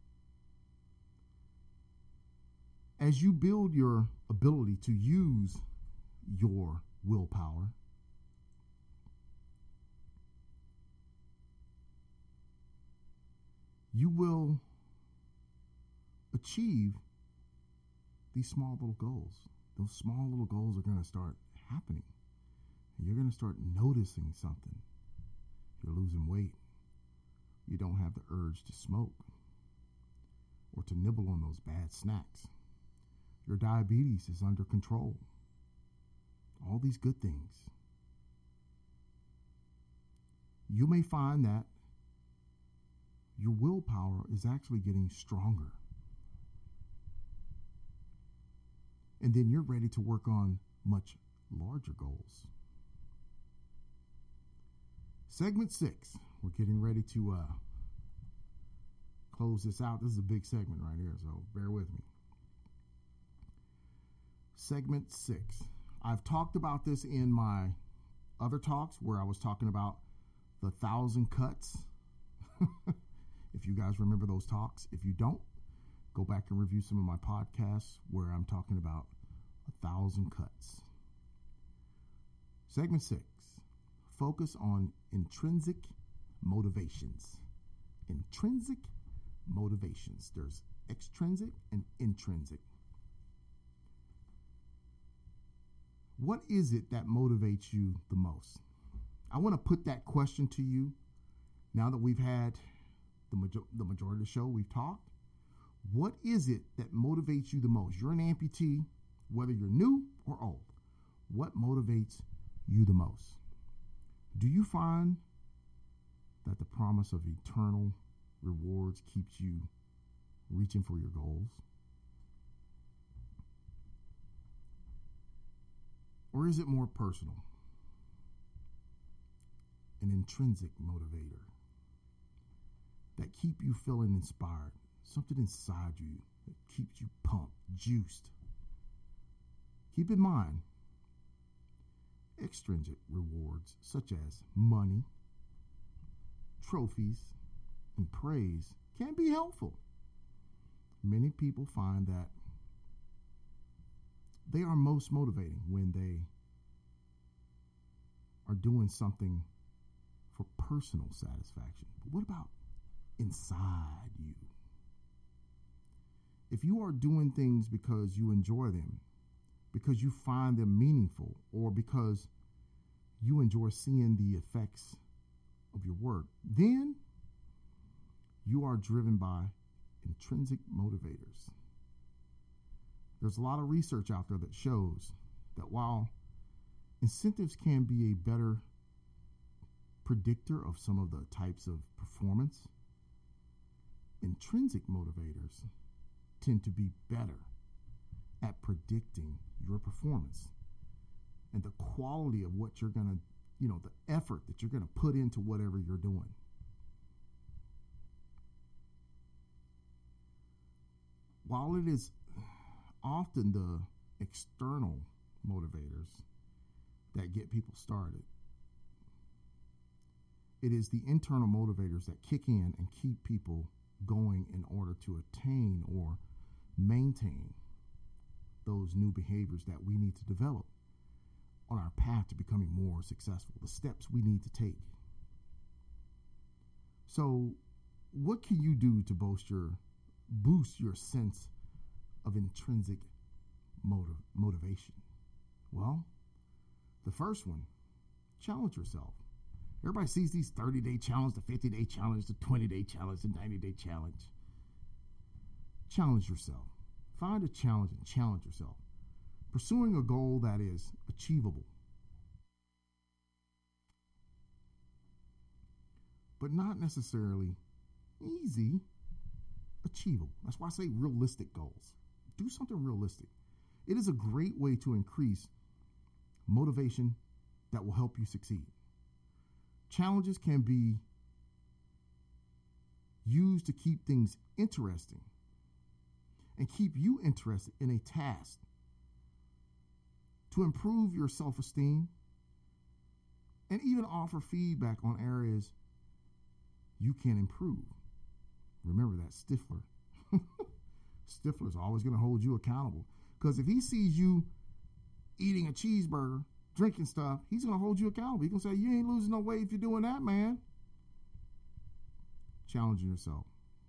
S7: As you build your ability to use your willpower, you will achieve these small little goals. Those small little goals are going to start happening. And you're going to start noticing something. You're losing weight. You don't have the urge to smoke or to nibble on those bad snacks. Your diabetes is under control. All these good things. You may find that your willpower is actually getting stronger. And then you're ready to work on much larger goals. Segment 6. We're getting ready to close this out. This is a big segment right here, so bear with me. Segment 6. I've talked about this in my other talks where I was talking about the 1,000 cuts. If you guys remember those talks. If you don't, go back and review some of my podcasts where I'm talking about 1,000 cuts. Segment 6. Focus on intrinsic motivations. Intrinsic motivations. There's extrinsic and intrinsic. What is it that motivates you the most? I want to put that question to you now that we've had the majority of the show. We've talked. What is it that motivates you the most? You're an amputee, whether you're new or old. What motivates you the most? Do you find that the promise of eternal rewards keeps you reaching for your goals? Or is it more personal? An intrinsic motivator that keep you feeling inspired, something inside you that keeps you pumped, juiced. Keep in mind, extrinsic rewards such as money, trophies, and praise can be helpful. Many people find that they are most motivating when they are doing something for personal satisfaction. But what about inside you? If you are doing things because you enjoy them, because you find them meaningful, or because you enjoy seeing the effects of your work, then you are driven by intrinsic motivators. There's a lot of research out there that shows that while incentives can be a better predictor of some of the types of performance, intrinsic motivators tend to be better at predicting your performance and the quality of what you're going to, the effort that you're going to put into whatever you're doing. While it is often the external motivators that get people started, it is the internal motivators that kick in and keep people going in order to attain or maintain those new behaviors that we need to develop on our path to becoming more successful, the steps we need to take. So what can you do to boost your sense of intrinsic motivation? Well, the first one, challenge yourself. Everybody sees these 30-day challenge, the 50-day challenge, the 20-day challenge, the 90-day challenge. Challenge yourself. Find a challenge and challenge yourself. Pursuing a goal that is achievable, but not necessarily easy, achievable. That's why I say realistic goals. Do something realistic. It is a great way to increase motivation that will help you succeed. Challenges can be used to keep things interesting and keep you interested in a task, to improve your self-esteem, and even offer feedback on areas you can improve. Remember that Stifler. Stifler's always going to hold you accountable, because if he sees you eating a cheeseburger, drinking stuff, he's going to hold you accountable. He's going to say, you ain't losing no weight if you're doing that, man. Challenging yourself.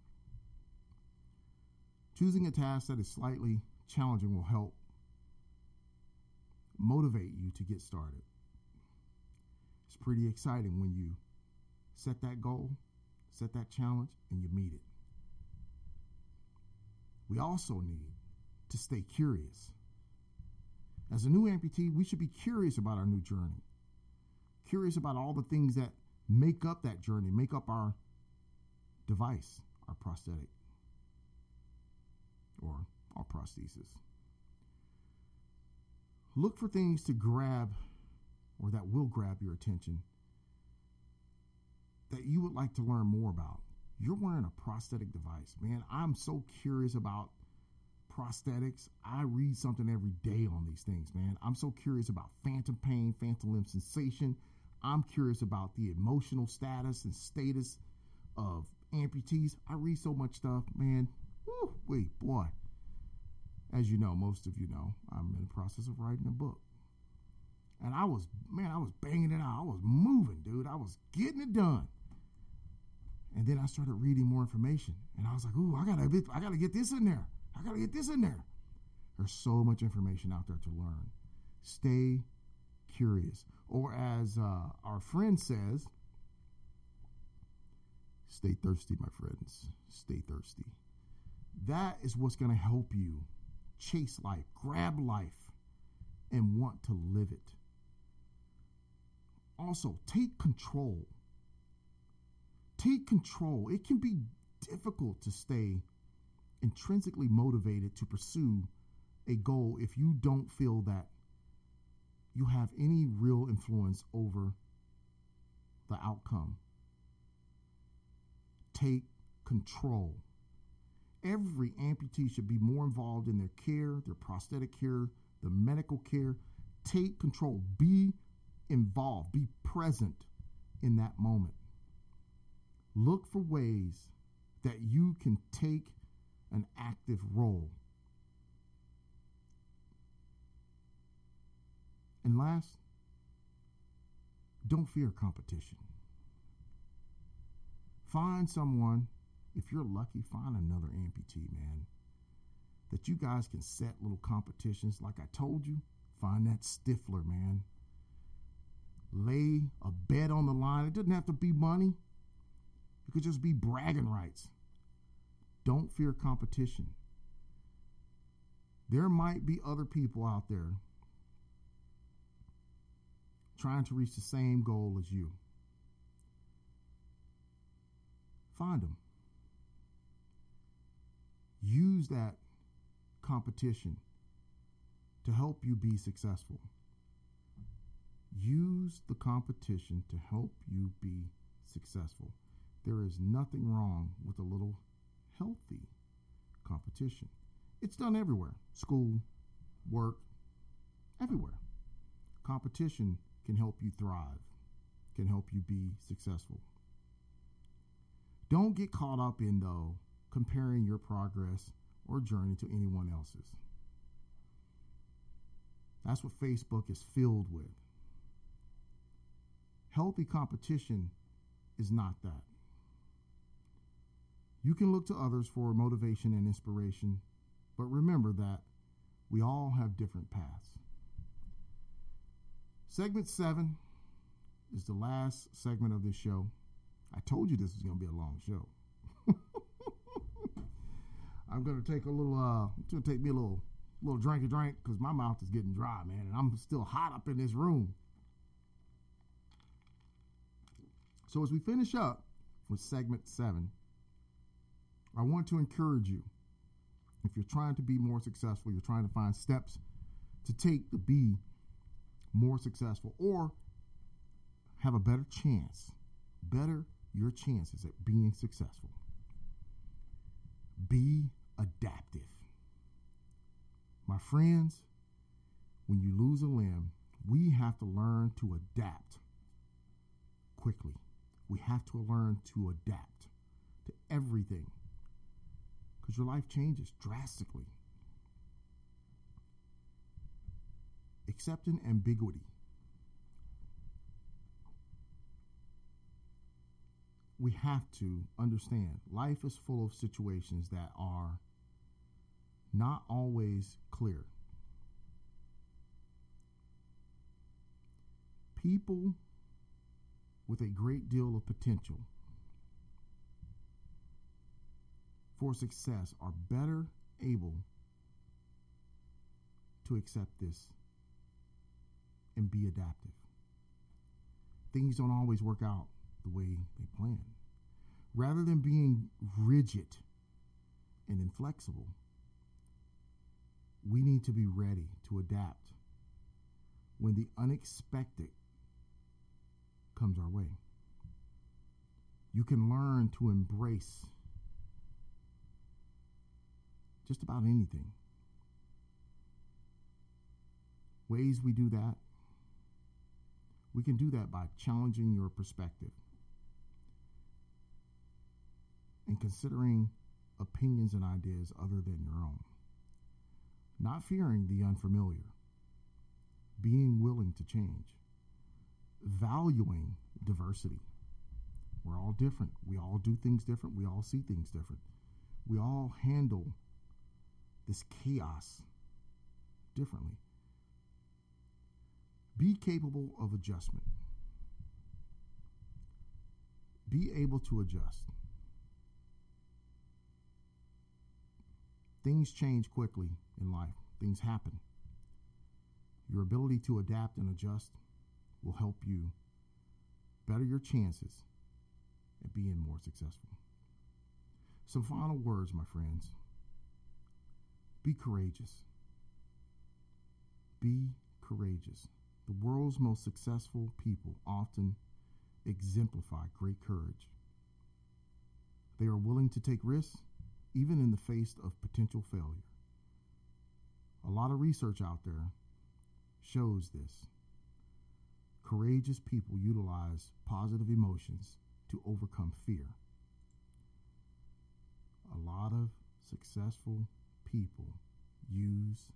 S7: Choosing a task that is slightly challenging will help motivate you to get started. It's pretty exciting when you set that goal, set that challenge, and you meet it. We also need to stay curious. As a new amputee, we should be curious about our new journey, curious about all the things that make up that journey, make up our device, our prosthetic, or our prosthesis. Look for things to grab, or that will grab your attention, that you would like to learn more about. You're wearing a prosthetic device. Man, I'm so curious about prosthetics. I read something every day on these things, man. I'm so curious about phantom pain, phantom limb sensation. I'm curious about the emotional status and status of amputees. I read so much stuff, man. Woo, wait, boy. As you know, most of you know, I'm in the process of writing a book. And I was banging it out. I was moving, dude. I was getting it done. And then I started reading more information, and I was like, ooh, I gotta get this in there. I gotta get this in there. There's so much information out there to learn. Stay curious. Or as our friend says, stay thirsty, my friends. Stay thirsty. That is what's going to help you chase life, grab life, and want to live it. Also, take control. Take control. It can be difficult to stay intrinsically motivated to pursue a goal if you don't feel that you have any real influence over the outcome. Take control. Every amputee should be more involved in their care, their prosthetic care, the medical care. Take control. Be involved. Be present in that moment. Look for ways that you can take an active role. And last, don't fear competition. Find someone, if you're lucky, find another amputee, man, that you guys can set little competitions. Like I told you, find that Stifler, man. Lay a bet on the line. It doesn't have to be money. It could just be bragging rights. Don't fear competition. There might be other people out there trying to reach the same goal as you. Find them. Use that competition to help you be successful. Use the competition to help you be successful. There is nothing wrong with a little healthy competition. It's done everywhere. School, work, everywhere. Competition can help you thrive, can help you be successful. Don't get caught up in, though, comparing your progress or journey to anyone else's. That's what Facebook is filled with. Healthy competition is not that. You can look to others for motivation and inspiration, but remember that we all have different paths. Segment 7 is the last segment of this show. I told you this was going to be a long show. I'm going to take it's going to take me a little drinky drink because my mouth is getting dry, man, and I'm still hot up in this room. So as we finish up with segment 7, I want to encourage you, if you're trying to be more successful, you're trying to find steps to take to be more successful or have a better chance, better your chances at being successful. Be adaptive. My friends, when you lose a limb, we have to learn to adapt quickly. We have to learn to adapt to everything because your life changes drastically. Accepting ambiguity. We have to understand life is full of situations that are not always clear. People with a great deal of potential for success are better able to accept this and be adaptive. Things don't always work out the way they plan. Rather than being rigid and inflexible, we need to be ready to adapt when the unexpected comes our way. You can learn to embrace just about anything. Ways we do that, we can do that by challenging your perspective and considering opinions and ideas other than your own. Not fearing the unfamiliar, being willing to change, valuing diversity, We're all different. We all do things different. We all see things different. We all handle this chaos differently. Be capable of adjustment. Be able to adjust. Things change quickly in life. Things happen. Your ability to adapt and adjust will help you better your chances at being more successful. Some final words, my friends. Be courageous. Be courageous. The world's most successful people often exemplify great courage. They are willing to take risks, even in the face of potential failure. A lot of research out there shows this. Courageous people utilize positive emotions to overcome fear. A lot of successful people use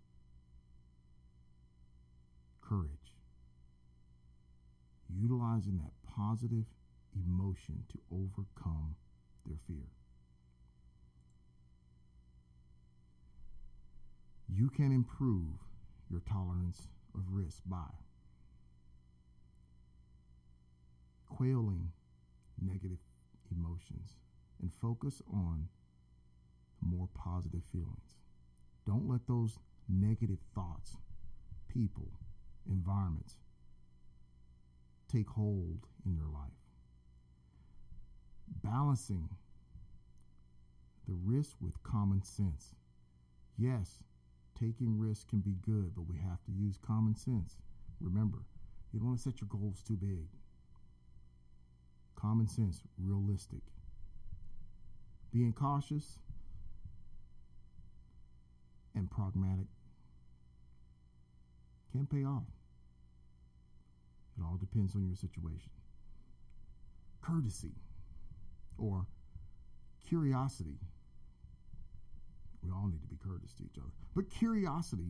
S7: courage, utilizing that positive emotion to overcome their fear. You can improve your tolerance of risk by quelling negative emotions and focus on more positive feelings. Don't let those negative thoughts, people, environments take hold in your life. Balancing the risk with common sense. Yes, taking risks can be good, but we have to use common sense. Remember, you don't want to set your goals too big. Common sense, realistic. Being cautious and pragmatic can pay off. It all depends on your situation. Courtesy or curiosity. We all need to be courteous to each other. But curiosity,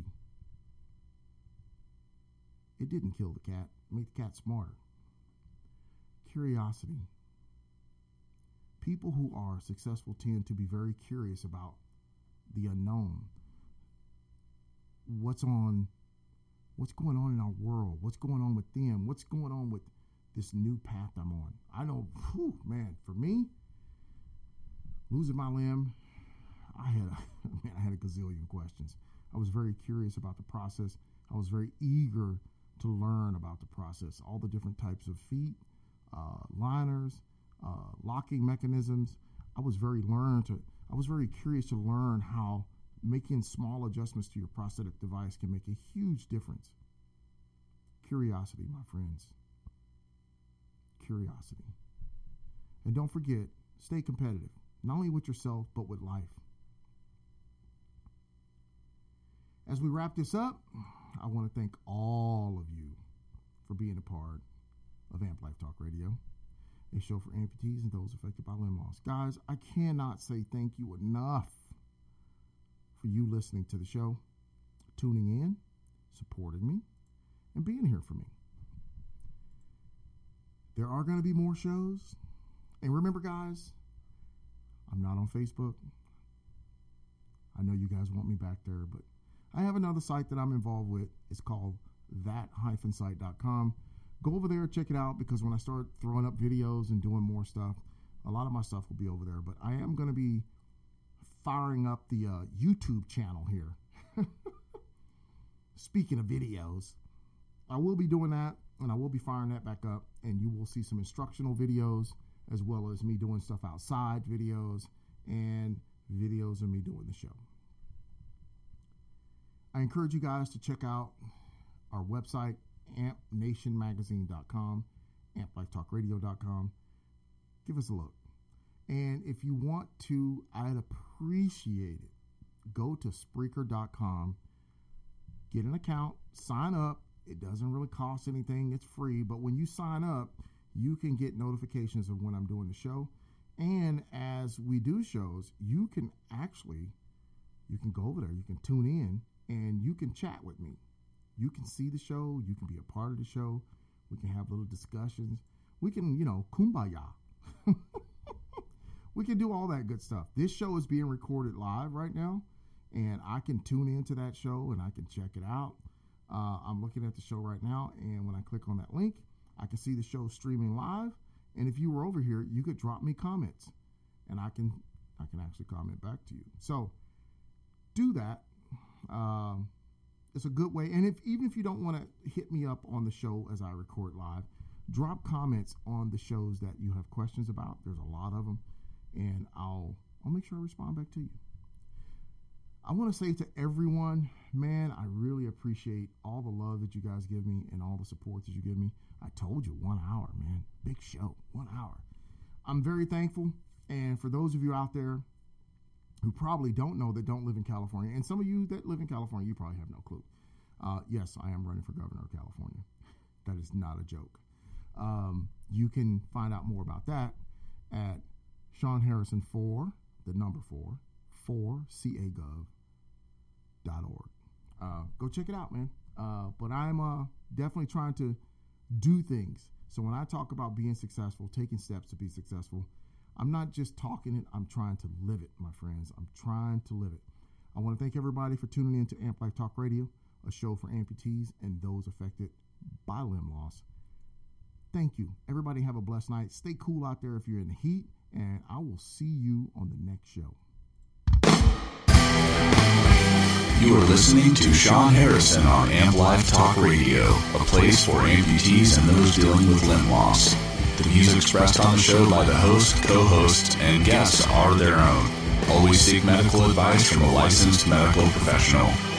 S7: it didn't kill the cat. It made the cat smarter. Curiosity. People who are successful tend to be very curious about the unknown. What's going on in our world? What's going on with them? What's going on with this new path I'm on? I know, man, for me, losing my limb, I had a gazillion questions. I was very curious about the process. I was very eager to learn about the process, all the different types of feet, liners, locking mechanisms. I was very curious to learn how making small adjustments to your prosthetic device can make a huge difference. Curiosity, my friends. Curiosity. And don't forget, stay competitive, not only with yourself, but with life. As we wrap this up, I want to thank all of you for being a part of Amp Life Talk Radio, a show for amputees and those affected by limb loss. Guys, I cannot say thank you enough for you listening to the show, tuning in, supporting me, and being here for me. There are going to be more shows. And remember, guys, I'm not on Facebook. I know you guys want me back there, but I have another site that I'm involved with. It's called that-site.com. Go over there, check it out, because when I start throwing up videos and doing more stuff, a lot of my stuff will be over there. But I am going to be firing up the YouTube channel here. Speaking of videos, I will be doing that, and I will be firing that back up, and you will see some instructional videos as well as me doing stuff outside videos and videos of me doing the show. I encourage you guys to check out our website, ampnationmagazine.com, amplifetalkradio.com. Give us a look. And if you want to, I'd appreciate it. Go to Spreaker.com, get an account, sign up. It doesn't really cost anything. It's free. But when you sign up, you can get notifications of when I'm doing the show. And as we do shows, you can go over there. You can tune in and you can chat with me. You can see the show. You can be a part of the show. We can have little discussions. We can, kumbaya. We can do all that good stuff. This show is being recorded live right now, and I can tune into that show and I can check it out. I'm looking at the show right now, and when I click on that link, I can see the show streaming live. And if you were over here, you could drop me comments, and I can actually comment back to you. So do that. It's a good way. And even if you don't want to hit me up on the show as I record live, drop comments on the shows that you have questions about. There's a lot of them, and I'll make sure I respond back to you. I want to say to everyone, man, I really appreciate all the love that you guys give me and all the support that you give me. I told you, 1 hour, man. Big show, 1 hour. I'm very thankful. And for those of you out there who probably don't know, that don't live in California, and some of you that live in California, you probably have no clue. Yes, I am running for governor of California. That is not a joke. You can find out more about that at Sean Harrison 4, the number 4 cagov.org. Go check it out, man. But I'm definitely trying to do things. So when I talk about being successful, taking steps to be successful, I'm not just talking it, I'm trying to live it, my friends. I'm trying to live it. I want to thank everybody for tuning in to Amp Life Talk Radio, a show for amputees and those affected by limb loss. Thank you. Everybody have a blessed night. Stay cool out there if you're in the heat, and I will see you on the next show.
S6: You are listening to Sean Harrison on Amp Life Talk Radio, a place for amputees and those dealing with limb loss. The views expressed on the show by the host, co-host, and guests are their own. Always seek medical advice from a licensed medical professional.